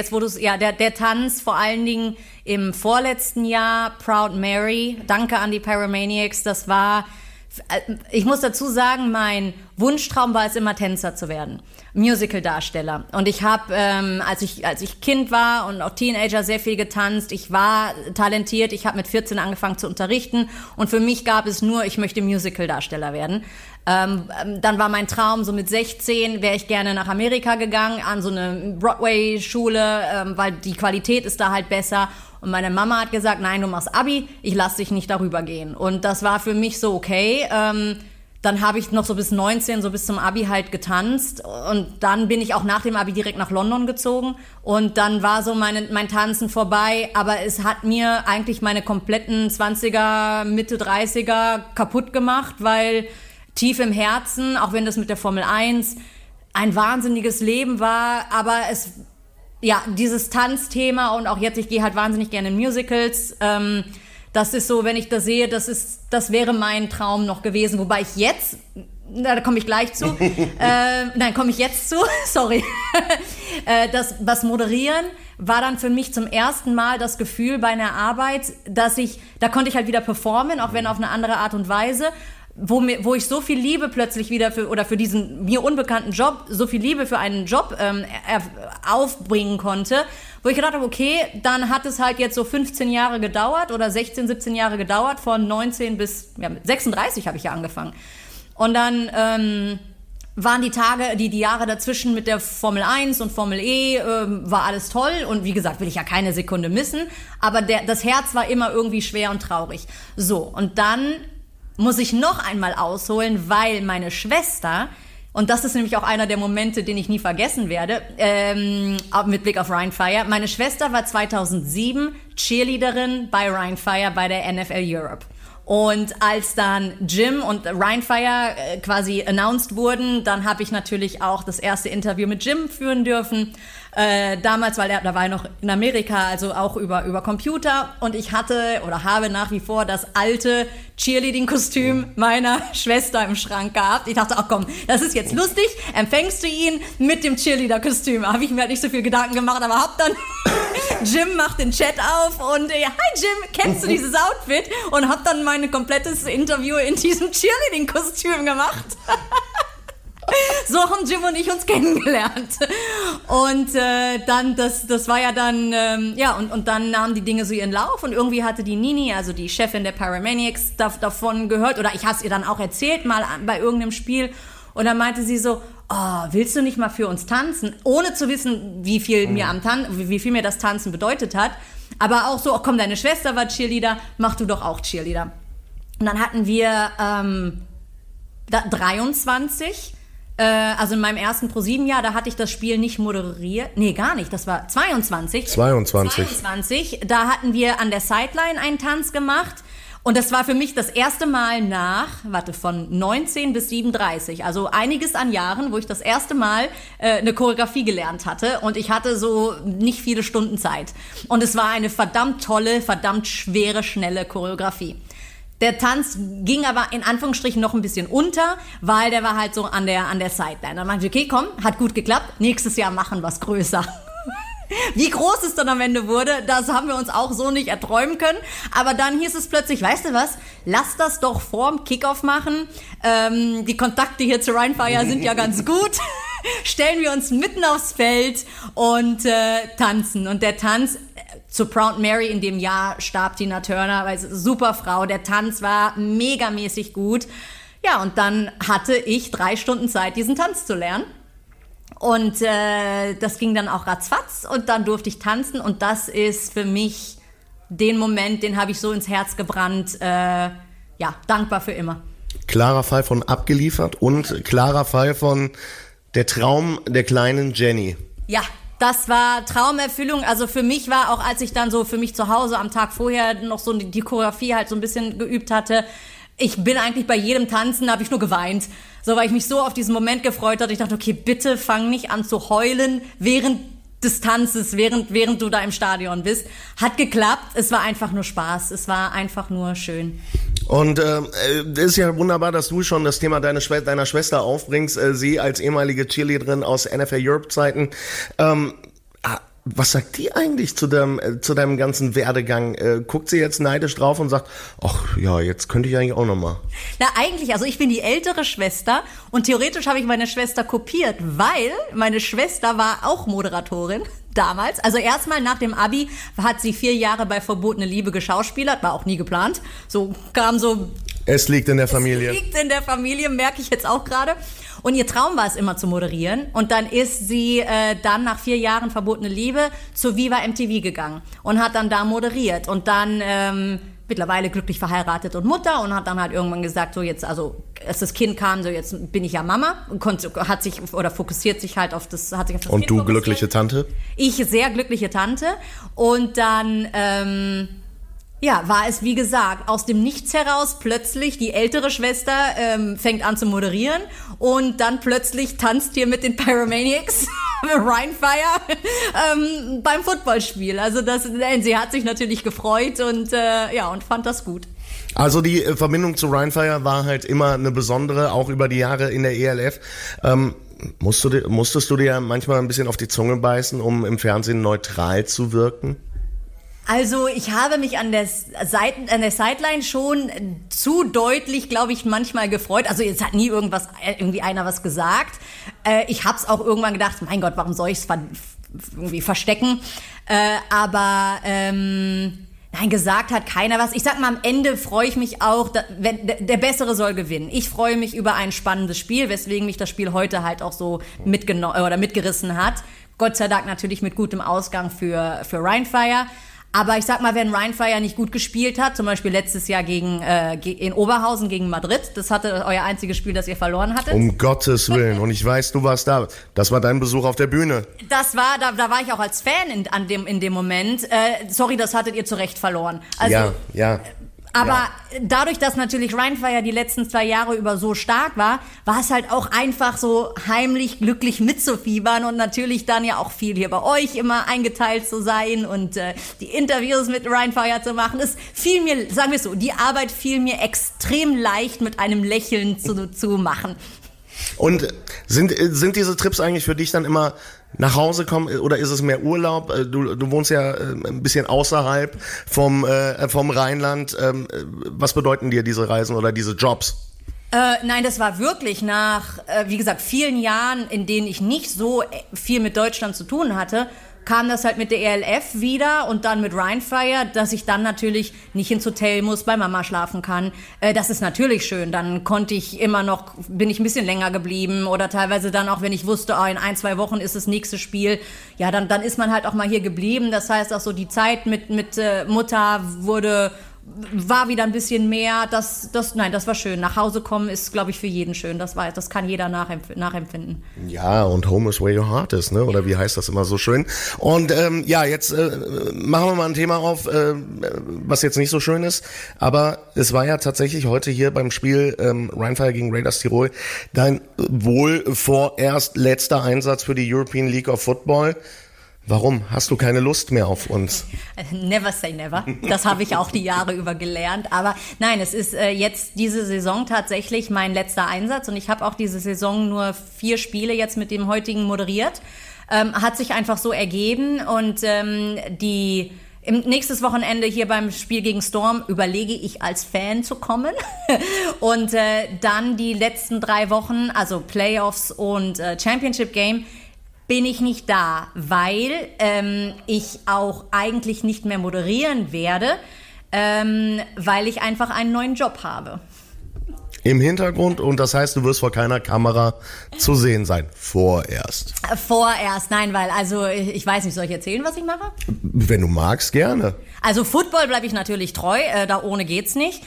[SPEAKER 1] Tanz vor allen Dingen im vorletzten Jahr, Proud Mary, danke an die Pyromaniacs, das war... Ich muss dazu sagen, mein Wunschtraum war es immer, Tänzer zu werden, Musical-Darsteller. Und ich habe, als ich Kind war und auch Teenager, sehr viel getanzt. Ich war talentiert, ich habe mit 14 angefangen zu unterrichten und für mich gab es nur, ich möchte Musical-Darsteller werden. Dann war mein Traum, so mit 16 wäre ich gerne nach Amerika gegangen, an so eine Broadway-Schule, weil die Qualität ist da halt besser. Und meine Mama hat gesagt, nein, du machst Abi, ich lass dich nicht darüber gehen. Und das war für mich so okay. Dann habe ich noch so bis 19, so bis zum Abi halt getanzt. Und dann bin ich auch nach dem Abi direkt nach London gezogen. Und dann war so mein Tanzen vorbei. Aber es hat mir eigentlich meine kompletten 20er, Mitte 30er kaputt gemacht, weil tief im Herzen, auch wenn das mit der Formel 1 ein wahnsinniges Leben war, aber es... Ja, dieses Tanzthema und auch jetzt, ich gehe halt wahnsinnig gerne in Musicals. Das ist so, wenn ich das sehe, das wäre mein Traum noch gewesen. Wobei ich jetzt, da komme ich gleich zu, sorry. Das Moderieren war dann für mich zum ersten Mal das Gefühl bei einer Arbeit, da konnte ich halt wieder performen, auch wenn auf eine andere Art und Weise. Wo ich so viel Liebe plötzlich wieder für diesen mir unbekannten Job, so viel Liebe für einen Job aufbringen konnte, wo ich gedacht habe, okay, dann hat es halt jetzt so 15 Jahre gedauert oder 16, 17 Jahre gedauert, von 19 bis 36 habe ich ja angefangen. Und dann waren die Jahre dazwischen mit der Formel 1 und Formel E, war alles toll und wie gesagt, will ich ja keine Sekunde missen, aber das Herz war immer irgendwie schwer und traurig. So, und dann muss ich noch einmal ausholen, weil meine Schwester, und das ist nämlich auch einer der Momente, den ich nie vergessen werde, mit Blick auf Rhine Fire, meine Schwester war 2007 Cheerleaderin bei Rhine Fire bei der NFL Europe. Und als dann Jim und Rhine Fire quasi announced wurden, dann habe ich natürlich auch das erste Interview mit Jim führen dürfen. Damals, weil da war er noch in Amerika, also auch über Computer. Und ich habe nach wie vor das alte Cheerleading-Kostüm meiner Schwester im Schrank gehabt. Ich dachte, ach komm, das ist jetzt lustig. Empfängst du ihn mit dem Cheerleader-Kostüm? Habe ich mir halt nicht so viel Gedanken gemacht, aber hab dann Jim macht den Chat auf und hi Jim, kennst du dieses Outfit? Und hab dann mein komplettes Interview in diesem Cheerleading-Kostüm gemacht. So haben Jim und ich uns kennengelernt. Und dann, das war ja dann, und dann nahmen die Dinge so ihren Lauf und irgendwie hatte die Nini, also die Chefin der Pyromaniacs, davon gehört, oder ich habe es ihr dann auch erzählt, mal bei irgendeinem Spiel, und dann meinte sie so, oh, willst du nicht mal für uns tanzen? Ohne zu wissen, wie viel mir das Tanzen bedeutet hat. Aber auch so, oh komm, deine Schwester war Cheerleader, mach du doch auch Cheerleader. Und dann hatten wir 23, also in meinem ersten Pro7-Jahr, da hatte ich das Spiel nicht moderiert. Nee, gar nicht, das war 22. 22. Da hatten wir an der Sideline einen Tanz gemacht. Und das war für mich das erste Mal von 19 bis 37, also einiges an Jahren, wo ich das erste Mal eine Choreografie gelernt hatte. Und ich hatte so nicht viele Stunden Zeit. Und es war eine verdammt tolle, verdammt schwere, schnelle Choreografie. Der Tanz ging aber in Anführungsstrichen noch ein bisschen unter, weil der war halt so an der Sideline. Dann meinte ich, okay, komm, hat gut geklappt, nächstes Jahr machen wir es größer. Wie groß es dann am Ende wurde, das haben wir uns auch so nicht erträumen können. Aber dann hieß es plötzlich, weißt du was, lass das doch vorm Kickoff machen. Die Kontakte hier zu Rheinfire sind ja ganz gut. Stellen wir uns mitten aufs Feld und tanzen. Und der Tanz, zu Proud Mary in dem Jahr starb Tina Turner, weil sie super Frau. Der Tanz war megamäßig gut. Ja, und dann hatte ich 3 Stunden Zeit, diesen Tanz zu lernen. Und das ging dann auch ratzfatz und dann durfte ich tanzen und das ist für mich den Moment, den habe ich so ins Herz gebrannt, dankbar für immer.
[SPEAKER 3] Klarer Fall von abgeliefert und klarer Fall von der Traum der kleinen Jenny.
[SPEAKER 1] Ja, das war Traumerfüllung. Also für mich war auch, als ich dann so für mich zu Hause am Tag vorher noch so die Choreografie halt so ein bisschen geübt hatte, ich bin eigentlich bei jedem Tanzen, habe ich nur geweint. So, weil ich mich so auf diesen Moment gefreut hatte. Ich dachte, okay, bitte fang nicht an zu heulen während des Tanzes, während du da im Stadion bist. Hat geklappt. Es war einfach nur Spaß. Es war einfach nur schön.
[SPEAKER 3] Und es ist ja wunderbar, dass du schon das Thema deiner Schwester aufbringst. Sie als ehemalige Cheerleaderin aus NFL Europe Zeiten. Was sagt die eigentlich zu deinem ganzen Werdegang? Guckt sie jetzt neidisch drauf und sagt, ach ja, jetzt könnte ich eigentlich auch noch mal.
[SPEAKER 1] Na eigentlich, also ich bin die ältere Schwester und theoretisch habe ich meine Schwester kopiert, weil meine Schwester war auch Moderatorin damals. Also erstmal nach dem Abi hat sie 4 Jahre bei Verbotene Liebe geschauspielert, war auch nie geplant. So kam so...
[SPEAKER 3] Es liegt in der Familie.
[SPEAKER 1] Es liegt in der Familie, merke ich jetzt auch gerade. Und ihr Traum war es immer zu moderieren. Und dann ist sie dann nach 4 Jahren Verbotene Liebe zu Viva MTV gegangen und hat dann da moderiert. Und dann mittlerweile glücklich verheiratet und Mutter und hat dann halt irgendwann gesagt, so jetzt, also als das Kind kam, so jetzt bin ich ja Mama und fokussiert sich halt auf das, hat sich auf das
[SPEAKER 3] und
[SPEAKER 1] Kind
[SPEAKER 3] du
[SPEAKER 1] fokussiert.
[SPEAKER 3] Glückliche Tante?
[SPEAKER 1] Ich sehr glückliche Tante. Und dann war es, wie gesagt, aus dem Nichts heraus plötzlich, die ältere Schwester fängt an zu moderieren und dann plötzlich tanzt hier mit den Pyromaniacs, Rheinfire, beim Footballspiel. Also sie hat sich natürlich gefreut und fand das gut.
[SPEAKER 3] Also die Verbindung zu Rheinfire war halt immer eine besondere, auch über die Jahre in der ELF. Musstest du dir manchmal ein bisschen auf die Zunge beißen, um im Fernsehen neutral zu wirken?
[SPEAKER 1] Also ich habe mich an der Sideline schon zu deutlich, glaube ich, manchmal gefreut. Also jetzt hat nie irgendwie einer was gesagt. Ich habe es auch irgendwann gedacht, mein Gott, warum soll ich es irgendwie verstecken? Nein, gesagt hat keiner was. Ich sag mal, am Ende freue ich mich auch, wenn der Bessere soll gewinnen. Ich freue mich über ein spannendes Spiel, weswegen mich das Spiel heute halt auch so mitgerissen hat. Gott sei Dank natürlich mit gutem Ausgang für Rheinfire. Aber ich sag mal, wenn Rheinfire nicht gut gespielt hat, zum Beispiel letztes Jahr in Oberhausen gegen Madrid, das hatte euer einziges Spiel, das ihr verloren hattet.
[SPEAKER 3] Um Gottes Willen. Und ich weiß, du warst da. Das war dein Besuch auf der Bühne.
[SPEAKER 1] Da war ich auch als Fan in dem Moment. Sorry, das hattet ihr zu Recht verloren. Also,
[SPEAKER 3] ja.
[SPEAKER 1] Aber dadurch, dass natürlich Rheinfire die letzten 2 Jahre über so stark war es halt auch einfach so heimlich glücklich mitzufiebern und natürlich dann ja auch viel hier bei euch immer eingeteilt zu sein und die Interviews mit Rheinfire zu machen. Es fiel mir, sagen wir es so, die Arbeit fiel mir extrem leicht mit einem Lächeln zu machen.
[SPEAKER 3] Und sind diese Trips eigentlich für dich dann immer nach Hause kommen oder ist es mehr Urlaub? Du wohnst ja ein bisschen außerhalb vom Rheinland. Was bedeuten dir diese Reisen oder diese Jobs?
[SPEAKER 1] Nein, das war wirklich nach, wie gesagt, vielen Jahren, in denen ich nicht so viel mit Deutschland zu tun hatte, kam das halt mit der ELF wieder und dann mit Rheinfire, dass ich dann natürlich nicht ins Hotel muss, bei Mama schlafen kann. Das ist natürlich schön. Dann bin ich ein bisschen länger geblieben oder teilweise dann auch, wenn ich wusste, in 1-2 Wochen ist das nächste Spiel, ja, dann ist man halt auch mal hier geblieben. Das heißt auch so, die Zeit mit Mutter war wieder ein bisschen mehr. Das war schön. Nach Hause kommen ist, glaube ich, für jeden schön. Das kann jeder nachempfinden.
[SPEAKER 3] Ja, und home is where your heart is, ne? Oder wie heißt das immer so schön? Und jetzt machen wir mal ein Thema auf, was jetzt nicht so schön ist. Aber es war ja tatsächlich heute hier beim Spiel Rheinfire gegen Raiders Tirol dein wohl vorerst letzter Einsatz für die European League of Football. Warum? Hast du keine Lust mehr auf uns?
[SPEAKER 1] Never say never. Das habe ich auch die Jahre über gelernt. Aber nein, es ist jetzt diese Saison tatsächlich mein letzter Einsatz. Und ich habe auch diese Saison nur 4 Spiele jetzt mit dem heutigen moderiert. Hat sich einfach so ergeben. Und nächstes Wochenende hier beim Spiel gegen Storm überlege ich als Fan zu kommen. Und dann die letzten 3 Wochen, also Playoffs und Championship Game, bin ich nicht da, weil ich auch eigentlich nicht mehr moderieren werde, weil ich einfach einen neuen Job habe.
[SPEAKER 3] Im Hintergrund, und das heißt, du wirst vor keiner Kamera zu sehen sein. Vorerst,
[SPEAKER 1] nein, weil, also ich weiß nicht, soll ich erzählen, was ich mache?
[SPEAKER 3] Wenn du magst, gerne.
[SPEAKER 1] Also Football bleibe ich natürlich treu, da ohne geht's nicht.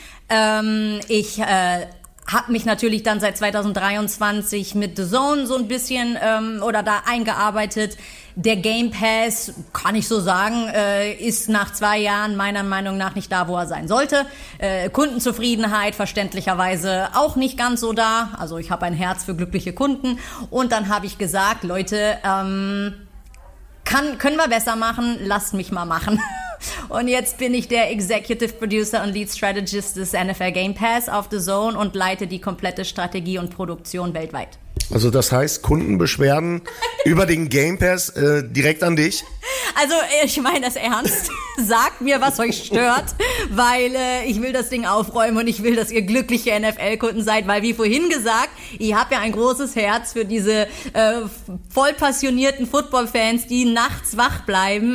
[SPEAKER 1] Ich habe mich natürlich dann seit 2023 mit The Zone so ein bisschen da eingearbeitet. Der Game Pass, kann ich so sagen, ist nach 2 Jahren meiner Meinung nach nicht da, wo er sein sollte. Kundenzufriedenheit verständlicherweise auch nicht ganz so da. Also ich habe ein Herz für glückliche Kunden. Und dann habe ich gesagt, Leute, können wir besser machen, lasst mich mal machen. Und jetzt bin ich der Executive Producer und Lead Strategist des NFL Game Pass auf The Zone und leite die komplette Strategie und Produktion weltweit.
[SPEAKER 3] Also das heißt, Kundenbeschwerden über den Game Pass direkt an dich?
[SPEAKER 1] Also ich meine das ernst. Sagt mir, was euch stört, weil ich will das Ding aufräumen und ich will, dass ihr glückliche NFL-Kunden seid, weil wie vorhin gesagt, ich habe ja ein großes Herz für diese voll passionierten Football-Fans, die nachts wach bleiben.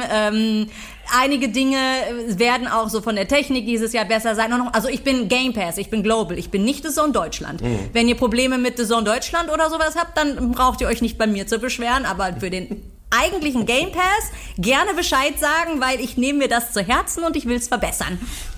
[SPEAKER 1] Einige Dinge werden auch so von der Technik dieses Jahr besser sein. Also ich bin Game Pass, ich bin Global, ich bin nicht The Zone Deutschland. Wenn ihr Probleme mit The Zone Deutschland oder sowas habt, dann braucht ihr euch nicht bei mir zu beschweren, aber für den eigentlichen Game Pass gerne Bescheid sagen, weil ich nehme mir das zu Herzen und ich will es verbessern.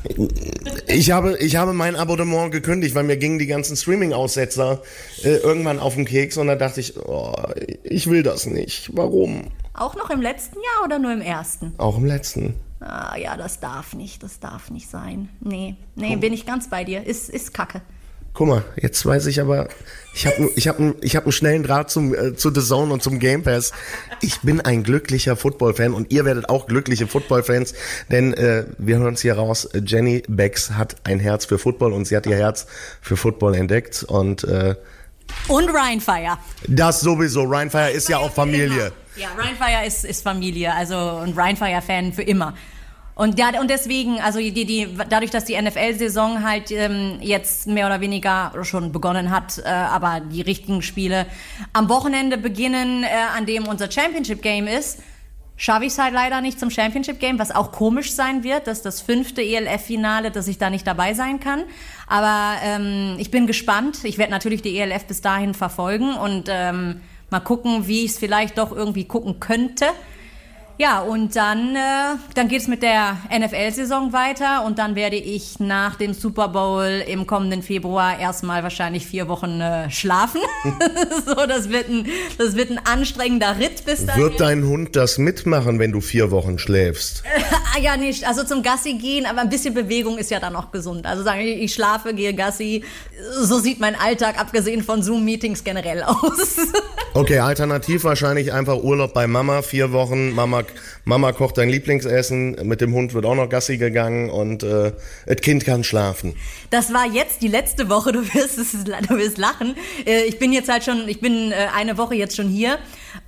[SPEAKER 3] Ich habe mein Abonnement gekündigt, weil mir gingen die ganzen Streaming-Aussetzer irgendwann auf den Keks und da dachte ich, ich will das nicht. Warum?
[SPEAKER 1] Auch noch im letzten Jahr oder nur im ersten?
[SPEAKER 3] Auch im letzten.
[SPEAKER 1] Ah, ja, das darf nicht sein. Nee, bin ich ganz bei dir. Ist Kacke.
[SPEAKER 3] Guck mal, jetzt weiß ich aber, ich hab einen schnellen Draht zu The Zone und zum Game Pass. Ich bin ein glücklicher Football-Fan und ihr werdet auch glückliche Football-Fans, denn wir hören uns hier raus, Jenny Becks hat ein Herz für Football und sie hat ihr Herz für Football entdeckt und
[SPEAKER 1] Rheinfire.
[SPEAKER 3] Das sowieso, Rheinfire ist ja auch Familie.
[SPEAKER 1] Ja, Rheinfire ist Familie, also ein Rheinfire-Fan für immer. Und ja, und deswegen, also dadurch, dass die NFL-Saison halt jetzt mehr oder weniger schon begonnen hat, aber die richtigen Spiele am Wochenende beginnen, an dem unser Championship-Game ist, schaffe ich es halt leider nicht zum Championship-Game, was auch komisch sein wird, dass das 5. ELF-Finale, dass ich da nicht dabei sein kann. Aber ich bin gespannt. Ich werde natürlich die ELF bis dahin verfolgen und mal gucken, wie ich es vielleicht doch irgendwie gucken könnte. Ja, und dann geht's mit der NFL-Saison weiter und dann werde ich nach dem Super Bowl im kommenden Februar erstmal wahrscheinlich 4 Wochen schlafen. So, das wird ein anstrengender Ritt bis dahin.
[SPEAKER 3] Wird dein Hund das mitmachen, wenn du 4 Wochen schläfst?
[SPEAKER 1] Ja, nicht. Also zum Gassi gehen, aber ein bisschen Bewegung ist ja dann auch gesund. Also sagen wir, ich schlafe, gehe Gassi. So sieht mein Alltag abgesehen von Zoom-Meetings generell aus.
[SPEAKER 3] Okay, alternativ wahrscheinlich einfach Urlaub bei Mama, 4 Wochen. Mama kocht dein Lieblingsessen, mit dem Hund wird auch noch Gassi gegangen und das Kind kann schlafen.
[SPEAKER 1] Das war jetzt die letzte Woche, du wirst lachen. Ich bin eine Woche jetzt schon hier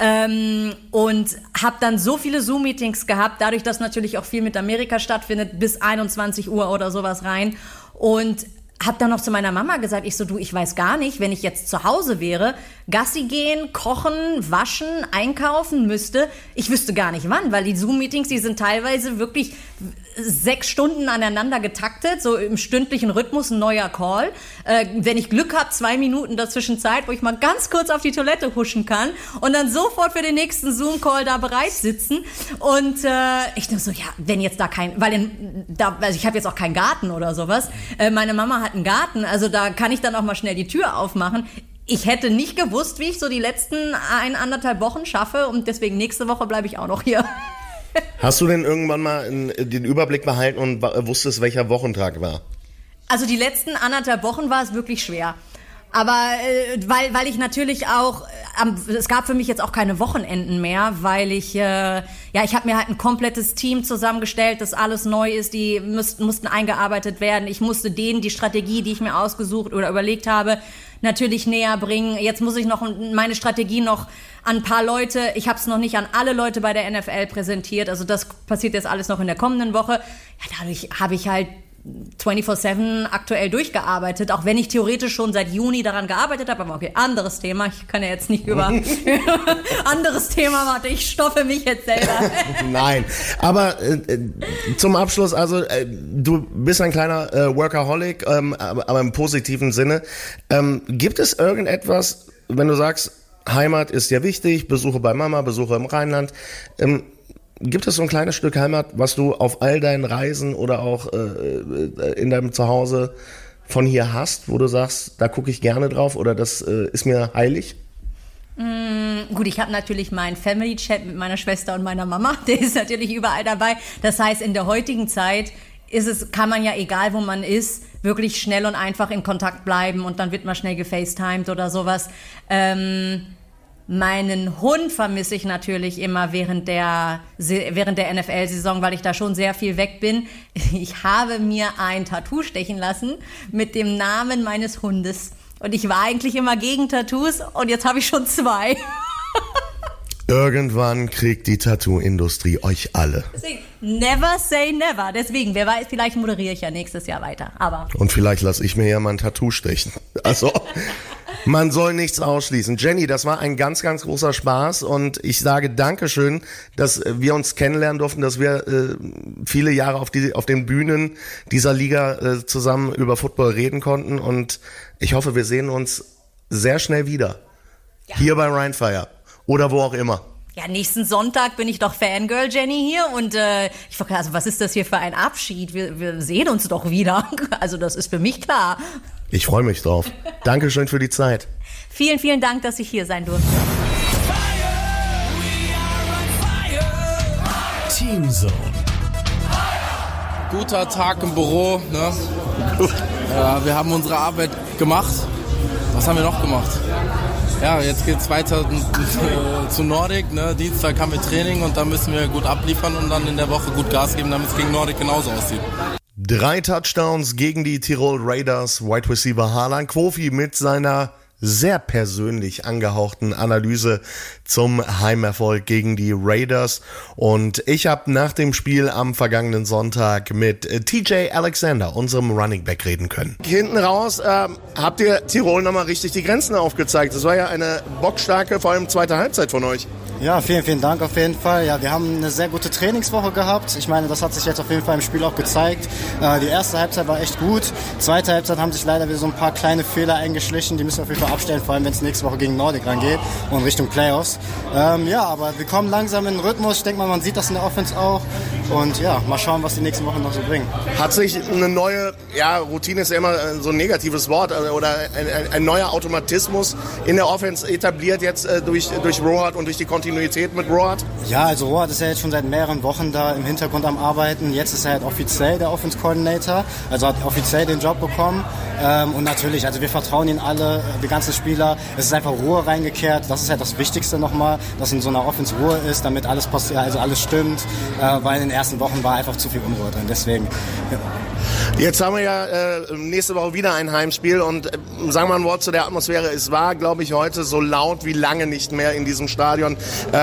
[SPEAKER 1] und habe dann so viele Zoom-Meetings gehabt, dadurch, dass natürlich auch viel mit Amerika stattfindet, bis 21 Uhr oder sowas rein. Und hab dann noch zu meiner Mama gesagt, ich so, du, ich weiß gar nicht, wenn ich jetzt zu Hause wäre, Gassi gehen, kochen, waschen, einkaufen müsste, ich wüsste gar nicht wann, weil die Zoom-Meetings, die sind teilweise wirklich 6 Stunden aneinander getaktet, so im stündlichen Rhythmus ein neuer Call. Wenn ich Glück habe, 2 Minuten dazwischen Zeit, wo ich mal ganz kurz auf die Toilette huschen kann und dann sofort für den nächsten Zoom-Call da bereit sitzen. Und ich dachte so, ja, wenn jetzt da kein, also ich habe jetzt auch keinen Garten oder sowas. Meine Mama hat einen Garten, also da kann ich dann auch mal schnell die Tür aufmachen. Ich hätte nicht gewusst, wie ich so die letzten 1,5 Wochen schaffe und deswegen nächste Woche bleibe ich auch noch hier.
[SPEAKER 3] Hast du denn irgendwann mal den Überblick behalten und wusstest, welcher Wochentag war?
[SPEAKER 1] Also die letzten 1,5 Wochen war es wirklich schwer. Aber weil ich natürlich auch, es gab für mich jetzt auch keine Wochenenden mehr, weil ich habe mir halt ein komplettes Team zusammengestellt, das alles neu ist, die mussten eingearbeitet werden. Ich musste denen die Strategie, die ich mir ausgesucht oder überlegt habe, natürlich näher bringen. Jetzt muss ich noch meine Strategie noch an ein paar Leute, ich habe es noch nicht an alle Leute bei der NFL präsentiert, also das passiert jetzt alles noch in der kommenden Woche. Ja, dadurch habe ich halt 24/7 aktuell durchgearbeitet, auch wenn ich theoretisch schon seit Juni daran gearbeitet habe, aber okay, anderes Thema, ich kann ja jetzt nicht über anderes Thema, warte, ich stoffe mich jetzt selber.
[SPEAKER 3] Nein, aber zum Abschluss, also du bist ein kleiner Workaholic, aber im positiven Sinne. Gibt es irgendetwas, wenn du sagst, Heimat ist dir wichtig, Besuche bei Mama, Besuche im Rheinland, gibt es so ein kleines Stück Heimat, was du auf all deinen Reisen oder auch in deinem Zuhause von hier hast, wo du sagst, da gucke ich gerne drauf oder das ist mir heilig?
[SPEAKER 1] Gut, ich habe natürlich meinen Family-Chat mit meiner Schwester und meiner Mama, der ist natürlich überall dabei. Das heißt, in der heutigen Zeit kann man ja, egal wo man ist, wirklich schnell und einfach in Kontakt bleiben und dann wird mal schnell gefacetimed oder sowas. Meinen Hund vermisse ich natürlich immer während der NFL-Saison, weil ich da schon sehr viel weg bin. Ich habe mir ein Tattoo stechen lassen mit dem Namen meines Hundes. Und ich war eigentlich immer gegen Tattoos und jetzt habe ich schon 2.
[SPEAKER 3] Irgendwann kriegt die Tattoo-Industrie euch alle.
[SPEAKER 1] Deswegen, never say never. Deswegen, wer weiß, vielleicht moderiere ich ja nächstes Jahr weiter. Und
[SPEAKER 3] vielleicht lasse ich mir ja mal ein Tattoo stechen. Also, man soll nichts ausschließen. Jenny, das war ein ganz, ganz großer Spaß und ich sage Dankeschön, dass wir uns kennenlernen durften, dass wir viele Jahre auf den Bühnen dieser Liga zusammen über Football reden konnten und ich hoffe, wir sehen uns sehr schnell wieder. Ja. Hier bei Rheinfire. Oder wo auch immer.
[SPEAKER 1] Ja, nächsten Sonntag bin ich doch Fangirl, Jenny, hier. Und ich frage, also was ist das hier für ein Abschied? Wir sehen uns doch wieder. Also das ist für mich klar.
[SPEAKER 3] Ich freue mich drauf. Dankeschön für die Zeit.
[SPEAKER 1] Vielen, vielen Dank, dass ich hier sein durfte.
[SPEAKER 2] Teamzone.
[SPEAKER 4] Guter Tag im Büro. Ne? Ja, wir haben unsere Arbeit gemacht. Was haben wir noch gemacht? Ja, jetzt geht's weiter zu Nordic. Ne? Dienstag haben wir Training und dann müssen wir gut abliefern und dann in der Woche gut Gas geben, damit es gegen Nordic genauso aussieht.
[SPEAKER 3] 3 Touchdowns gegen die Tirol Raiders. Wide Receiver Harlan Kofi mit seiner sehr persönlich angehauchten Analyse zum Heimerfolg gegen die Raiders. Und ich habe nach dem Spiel am vergangenen Sonntag mit TJ Alexander, unserem Running Back, reden können. Hinten raus habt ihr Tirol nochmal richtig die Grenzen aufgezeigt. Das war ja eine bockstarke, vor allem zweite Halbzeit von euch.
[SPEAKER 5] Ja, vielen, vielen Dank auf jeden Fall. Ja, wir haben eine sehr gute Trainingswoche gehabt. Ich meine, das hat sich jetzt auf jeden Fall im Spiel auch gezeigt. Die erste Halbzeit war echt gut. Zweite Halbzeit haben sich leider wieder so ein paar kleine Fehler eingeschlichen. Die müssen wir auf jeden Fall abstellen, vor allem wenn es nächste Woche gegen Nordic rangeht und Richtung Playoffs. Ja, aber wir kommen langsam in den Rhythmus. Ich denke mal, man sieht das in der Offense auch. Und ja, mal schauen, was die nächsten Wochen noch so bringen. Hat
[SPEAKER 3] sich eine neue, Routine ist ja immer so ein negatives Wort, oder ein neuer Automatismus in der Offense etabliert jetzt durch Rohat und durch die Kontinuität mit Rohat?
[SPEAKER 5] Ja, also Rohat ist ja jetzt schon seit mehreren Wochen da im Hintergrund am Arbeiten. Jetzt ist er halt offiziell der Offense Coordinator, also hat offiziell den Job bekommen. Und natürlich, also wir vertrauen ihnen alle, die ganzen Spieler. Es ist einfach Ruhe reingekehrt. Das ist halt das Wichtigste nochmal, dass in so einer Offense Ruhe ist, damit alles passiert, also alles stimmt. Weil in den ersten Wochen war einfach zu viel Unruhe drin. Deswegen. Ja.
[SPEAKER 3] Jetzt haben wir ja nächste Woche wieder ein Heimspiel und sagen wir ein Wort zu der Atmosphäre. Es war, glaube ich, heute so laut wie lange nicht mehr in diesem Stadion.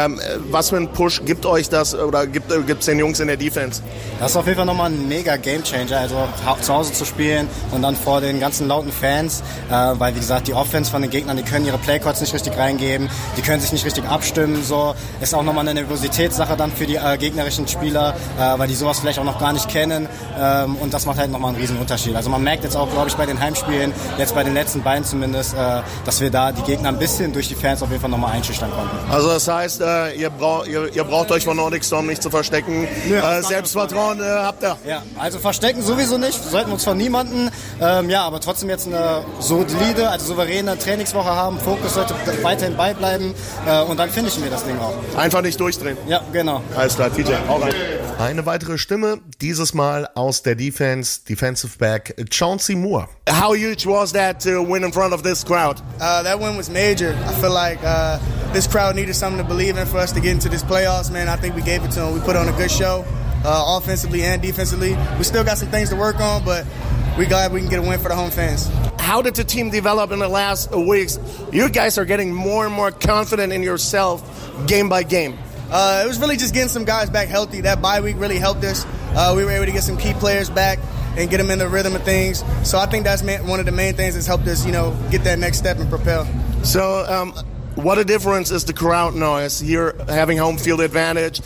[SPEAKER 3] Was für einen Push gibt euch das oder gibt es den Jungs in der Defense?
[SPEAKER 5] Das ist auf jeden Fall nochmal ein mega Gamechanger, also zu Hause zu spielen und dann vor den ganzen lauten Fans, weil wie gesagt, die Offense von den Gegnern, die können ihre Playcodes nicht richtig reingeben, die können sich nicht richtig abstimmen, so. Ist auch nochmal eine Nervositätssache dann für die gegnerischen Spieler, weil die sowas vielleicht auch noch gar nicht kennen, und das macht halt nochmal einen riesen Unterschied. Also man merkt jetzt auch, glaube ich, bei den Heimspielen, jetzt bei den letzten beiden zumindest, dass wir da die Gegner ein bisschen durch die Fans auf jeden Fall nochmal einschüchtern konnten.
[SPEAKER 3] Also das heißt, ihr braucht euch von Nordic Storm nicht zu verstecken. Ja, Selbstvertrauen habt ihr.
[SPEAKER 5] Ja, also verstecken sowieso nicht, sollten wir uns von niemanden. Aber trotzdem jetzt eine solide, also souveräne Trainingswoche haben. Fokus sollte weiterhin beibleiben und dann finishen wir das Ding auch.
[SPEAKER 3] Einfach nicht durchdrehen.
[SPEAKER 5] Ja, genau.
[SPEAKER 3] Alles klar, TJ, hau rein. Eine weitere Stimme, dieses Mal aus der Defensive Back Chauncey Moore. How huge was that to win in front of this crowd?
[SPEAKER 6] That win was major. I feel like this crowd needed something to believe in for us to get into this playoffs, man. I think we gave it to them. We put on a good show, offensively and defensively. We still got some things to work on, but we're glad we can get a win for the home fans.
[SPEAKER 3] How did the team develop in the last weeks? You guys are getting more and more confident in yourself game by game.
[SPEAKER 6] It was really just getting some guys back healthy. That bye week really helped us. We were able to get some key players back and get them in the rhythm of things. So I think that's one of the main things that's helped us, get that next step and propel.
[SPEAKER 3] So, what a difference is the crowd noise here, having home field advantage.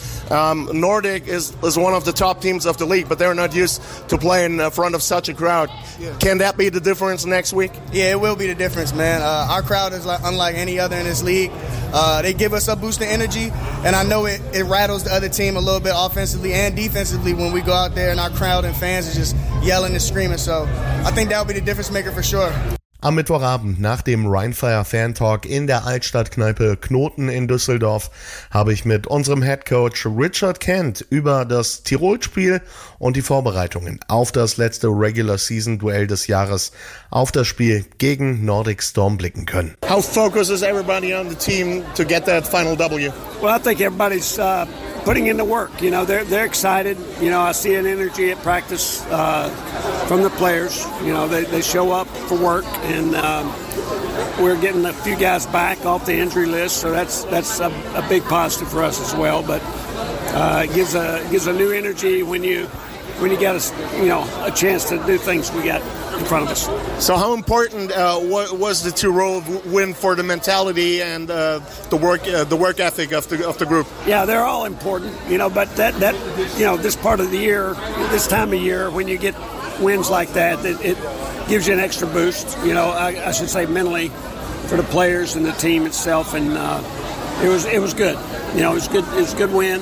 [SPEAKER 3] Nordic is one of the top teams of the league, but they're not used to playing in front of such a crowd. Yeah. Can that be the difference next week?
[SPEAKER 6] Yeah, it will be the difference, man. Our crowd is unlike any other in this league. They give us a boost of energy, and I know it rattles the other team a little bit offensively and defensively when we go out there and our crowd and fans are just yelling and screaming. So I think that will be the difference maker for sure.
[SPEAKER 3] Am Mittwochabend nach dem Rheinfire Fan Talk in der Altstadtkneipe Knoten in Düsseldorf habe ich mit unserem Headcoach Richard Kent über das Tirol-Spiel und die Vorbereitungen auf das letzte Regular-Season-Duell des Jahres auf das Spiel gegen Nordic Storm blicken können. How focused is everybody on the team to get that final W?
[SPEAKER 7] Well, I think everybody's putting in the work. They're excited. I see an energy at practice from the players. They show up for work, and we're getting a few guys back off the injury list, so that's a big positive for us as well. But it gives a new energy when you get a chance to do things we got in front of us.
[SPEAKER 3] So how important was the Tirol win for the mentality and the work ethic of the group?
[SPEAKER 7] Yeah, they're all important, but that this part of the year, this time of year, when you get wins like that, it gives you an extra boost. I should say mentally for the players and the team itself, and it was good. It was good. It was a good win.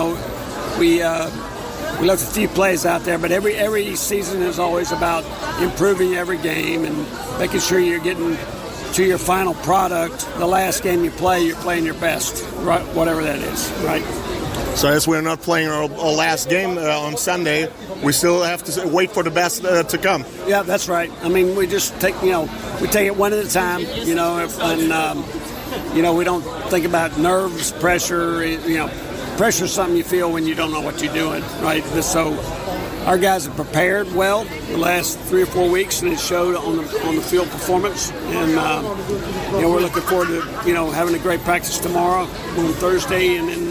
[SPEAKER 7] We left a few plays out there, but every season is always about improving every game and making sure you're getting to your final product. The last game you play, you're playing your best, right? Whatever that is, right?
[SPEAKER 3] So as we're not playing our last game on Sunday, we still have to wait for the best to come.
[SPEAKER 7] Yeah, that's right. I mean, we just take it one at a time, and we don't think about nerves, pressure, Pressure is something you feel when you don't know what you're doing, right? So our guys have prepared well the last 3 or 4 weeks, and it showed on the field performance. And we're looking forward to having a great practice tomorrow on Thursday, and then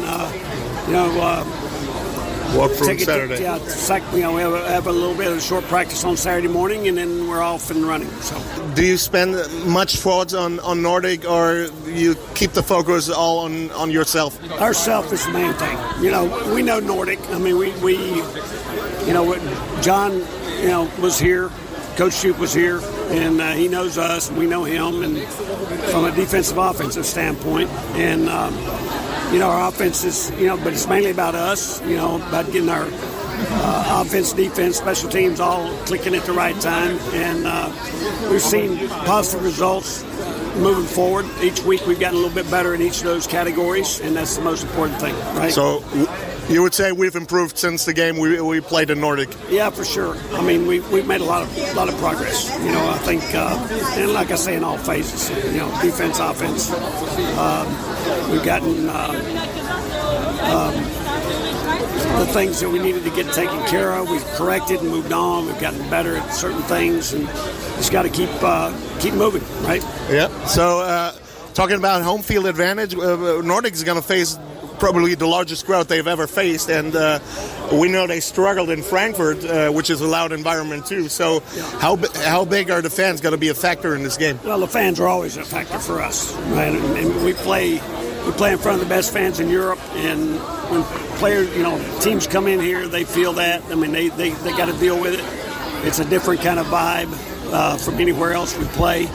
[SPEAKER 3] walk from Saturday.
[SPEAKER 7] We have a little bit of a short practice on Saturday morning, and then we're off and running. So,
[SPEAKER 3] do you spend much thought on Nordic, or you keep the focus all on yourself?
[SPEAKER 7] Ourself is the main thing. We know Nordic. I mean, we John, was here. Coach Shoup was here, and he knows us, and we know him, and from a offensive standpoint, and. Our offense is, but it's mainly about us, about getting our offense, defense, special teams all clicking at the right time. And we've seen positive results moving forward. Each week we've gotten a little bit better in each of those categories, and that's the most important thing, right?
[SPEAKER 3] So you would say we've improved since the game we played in Nordic?
[SPEAKER 7] Yeah, for sure. I mean, we've made a lot of progress. I think, and like I say, in all phases, defense, offense. We've gotten the the things that we needed to get taken care of, we've corrected and moved on. We've gotten better at certain things, and just got to keep moving, right?
[SPEAKER 3] Yeah. So, talking about home field advantage, Nordic is going to face probably the largest crowd they've ever faced, and we know they struggled in Frankfurt, which is a loud environment too. So, how big are the fans going to be a factor in this game?
[SPEAKER 7] Well, the fans are always a factor for us, right? And we play in front of the best fans in Europe, and when players, teams come in here, they feel that. I mean, they got to deal with it. It's a different kind of vibe from anywhere else we play.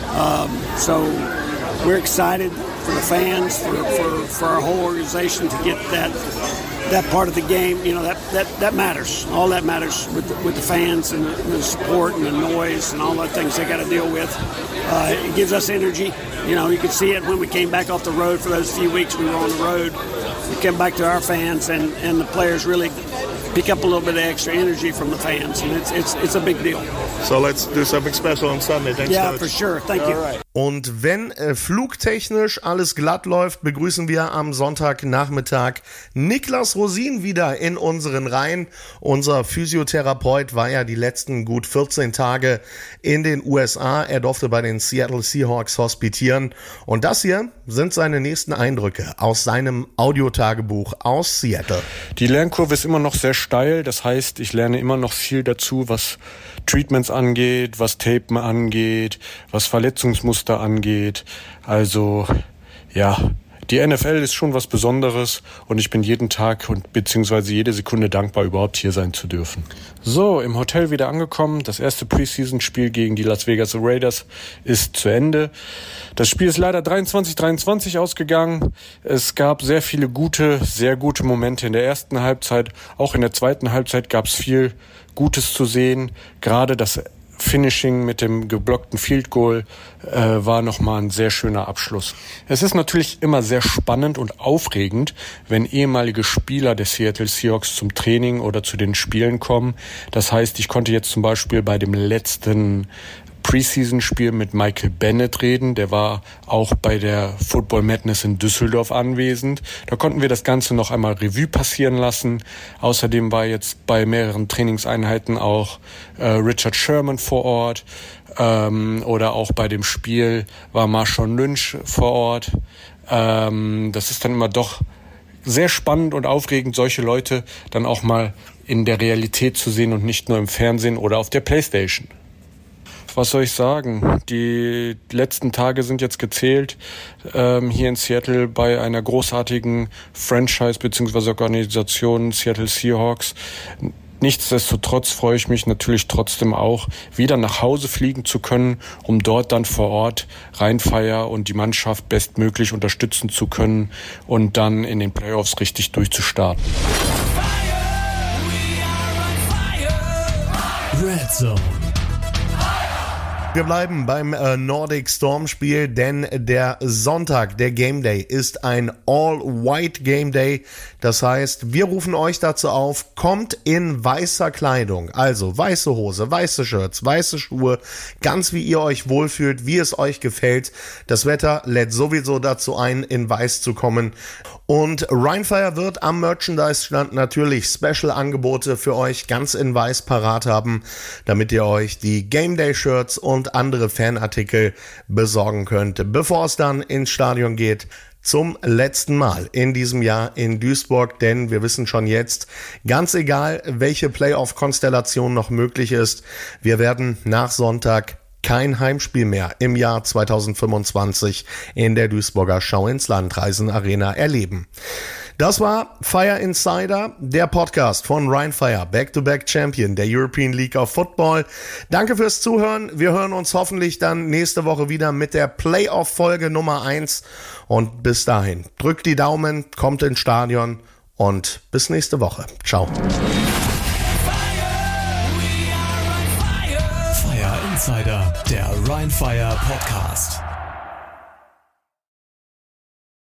[SPEAKER 7] So we're excited for the fans, for our whole organization to get that part of the game. That matters. All that matters with the fans and the support and the noise and all the things they got to deal with. It gives us energy. You could see it when we came back off the road for those few weeks we were on the road. We came back to our fans, and the players really pick up a little bit of extra energy from the fans, and it's a big deal.
[SPEAKER 3] So let's do something special on Sunday. Thanks,
[SPEAKER 7] yeah,
[SPEAKER 3] Coach.
[SPEAKER 7] For sure. Thank you.
[SPEAKER 3] Right. Und wenn flugtechnisch alles glatt läuft, begrüßen wir am Sonntagnachmittag Niklas Rosin wieder in unseren Reihen. Unser Physiotherapeut war ja die letzten gut 14 Tage in den USA. Er durfte bei den Seattle Seahawks hospitieren. Und das hier sind seine nächsten Eindrücke aus seinem Audiotagebuch aus Seattle.
[SPEAKER 8] Die Lernkurve ist immer noch sehr steil. Das heißt, ich lerne immer noch viel dazu, was Treatments angeht, was Tapen angeht, was Verletzungsmuster angeht. Also, ja, die NFL ist schon was Besonderes und ich bin jeden Tag und beziehungsweise jede Sekunde dankbar, überhaupt hier sein zu dürfen. So, im Hotel wieder angekommen. Das erste Preseason-Spiel gegen die Las Vegas Raiders ist zu Ende. Das Spiel ist leider 23-23 ausgegangen. Es gab sehr viele sehr gute Momente in der ersten Halbzeit. Auch in der zweiten Halbzeit gab es viel Gutes zu sehen. Gerade das Finishing mit dem geblockten Field Goal war nochmal ein sehr schöner Abschluss. Es ist natürlich immer sehr spannend und aufregend, wenn ehemalige Spieler der Seattle Seahawks zum Training oder zu den Spielen kommen. Das heißt, ich konnte jetzt zum Beispiel bei dem letzten Preseason-Spiel mit Michael Bennett reden. Der war auch bei der Football Madness in Düsseldorf anwesend. Da konnten wir das Ganze noch einmal Revue passieren lassen. Außerdem war jetzt bei mehreren Trainingseinheiten auch Richard Sherman vor Ort. Oder auch bei dem Spiel war Marshawn Lynch vor Ort. Das ist dann immer doch sehr spannend und aufregend, solche Leute dann auch mal in der Realität zu sehen und nicht nur im Fernsehen oder auf der Playstation. Was soll ich sagen? Die letzten Tage sind jetzt gezählt hier in Seattle bei einer großartigen Franchise bzw. Organisation Seattle Seahawks. Nichtsdestotrotz freue ich mich natürlich trotzdem auch, wieder nach Hause fliegen zu können, um dort dann vor Ort Rhein-Fire und die Mannschaft bestmöglich unterstützen zu können und dann in den Playoffs richtig durchzustarten.
[SPEAKER 2] Red Zone.
[SPEAKER 3] Wir bleiben beim Nordic Storm Spiel, denn der Sonntag, der Game Day, ist ein All-White Game Day. Das heißt, wir rufen euch dazu auf, kommt in weißer Kleidung, also weiße Hose, weiße Shirts, weiße Schuhe, ganz wie ihr euch wohlfühlt, wie es euch gefällt. Das Wetter lädt sowieso dazu ein, in weiß zu kommen. Und Rheinfire wird am Merchandise-Stand natürlich Special-Angebote für euch ganz in weiß parat haben, damit ihr euch die Game Day-Shirts und andere Fanartikel besorgen könnt, bevor es dann ins Stadion geht. Zum letzten Mal in diesem Jahr in Duisburg, denn wir wissen schon jetzt, ganz egal, welche Playoff-Konstellation noch möglich ist, wir werden nach Sonntag kein Heimspiel mehr im Jahr 2025 in der Duisburger Schau ins Landreisen Arena erleben. Das war Fire Insider, der Podcast von Rheinfire, Back-to-Back Champion der European League of Football. Danke fürs Zuhören. Wir hören uns hoffentlich dann nächste Woche wieder mit der Playoff-Folge Nummer 1. Und bis dahin, drückt die Daumen, kommt ins Stadion und bis nächste Woche. Ciao.
[SPEAKER 2] Fire Insider, der Rheinfire Podcast.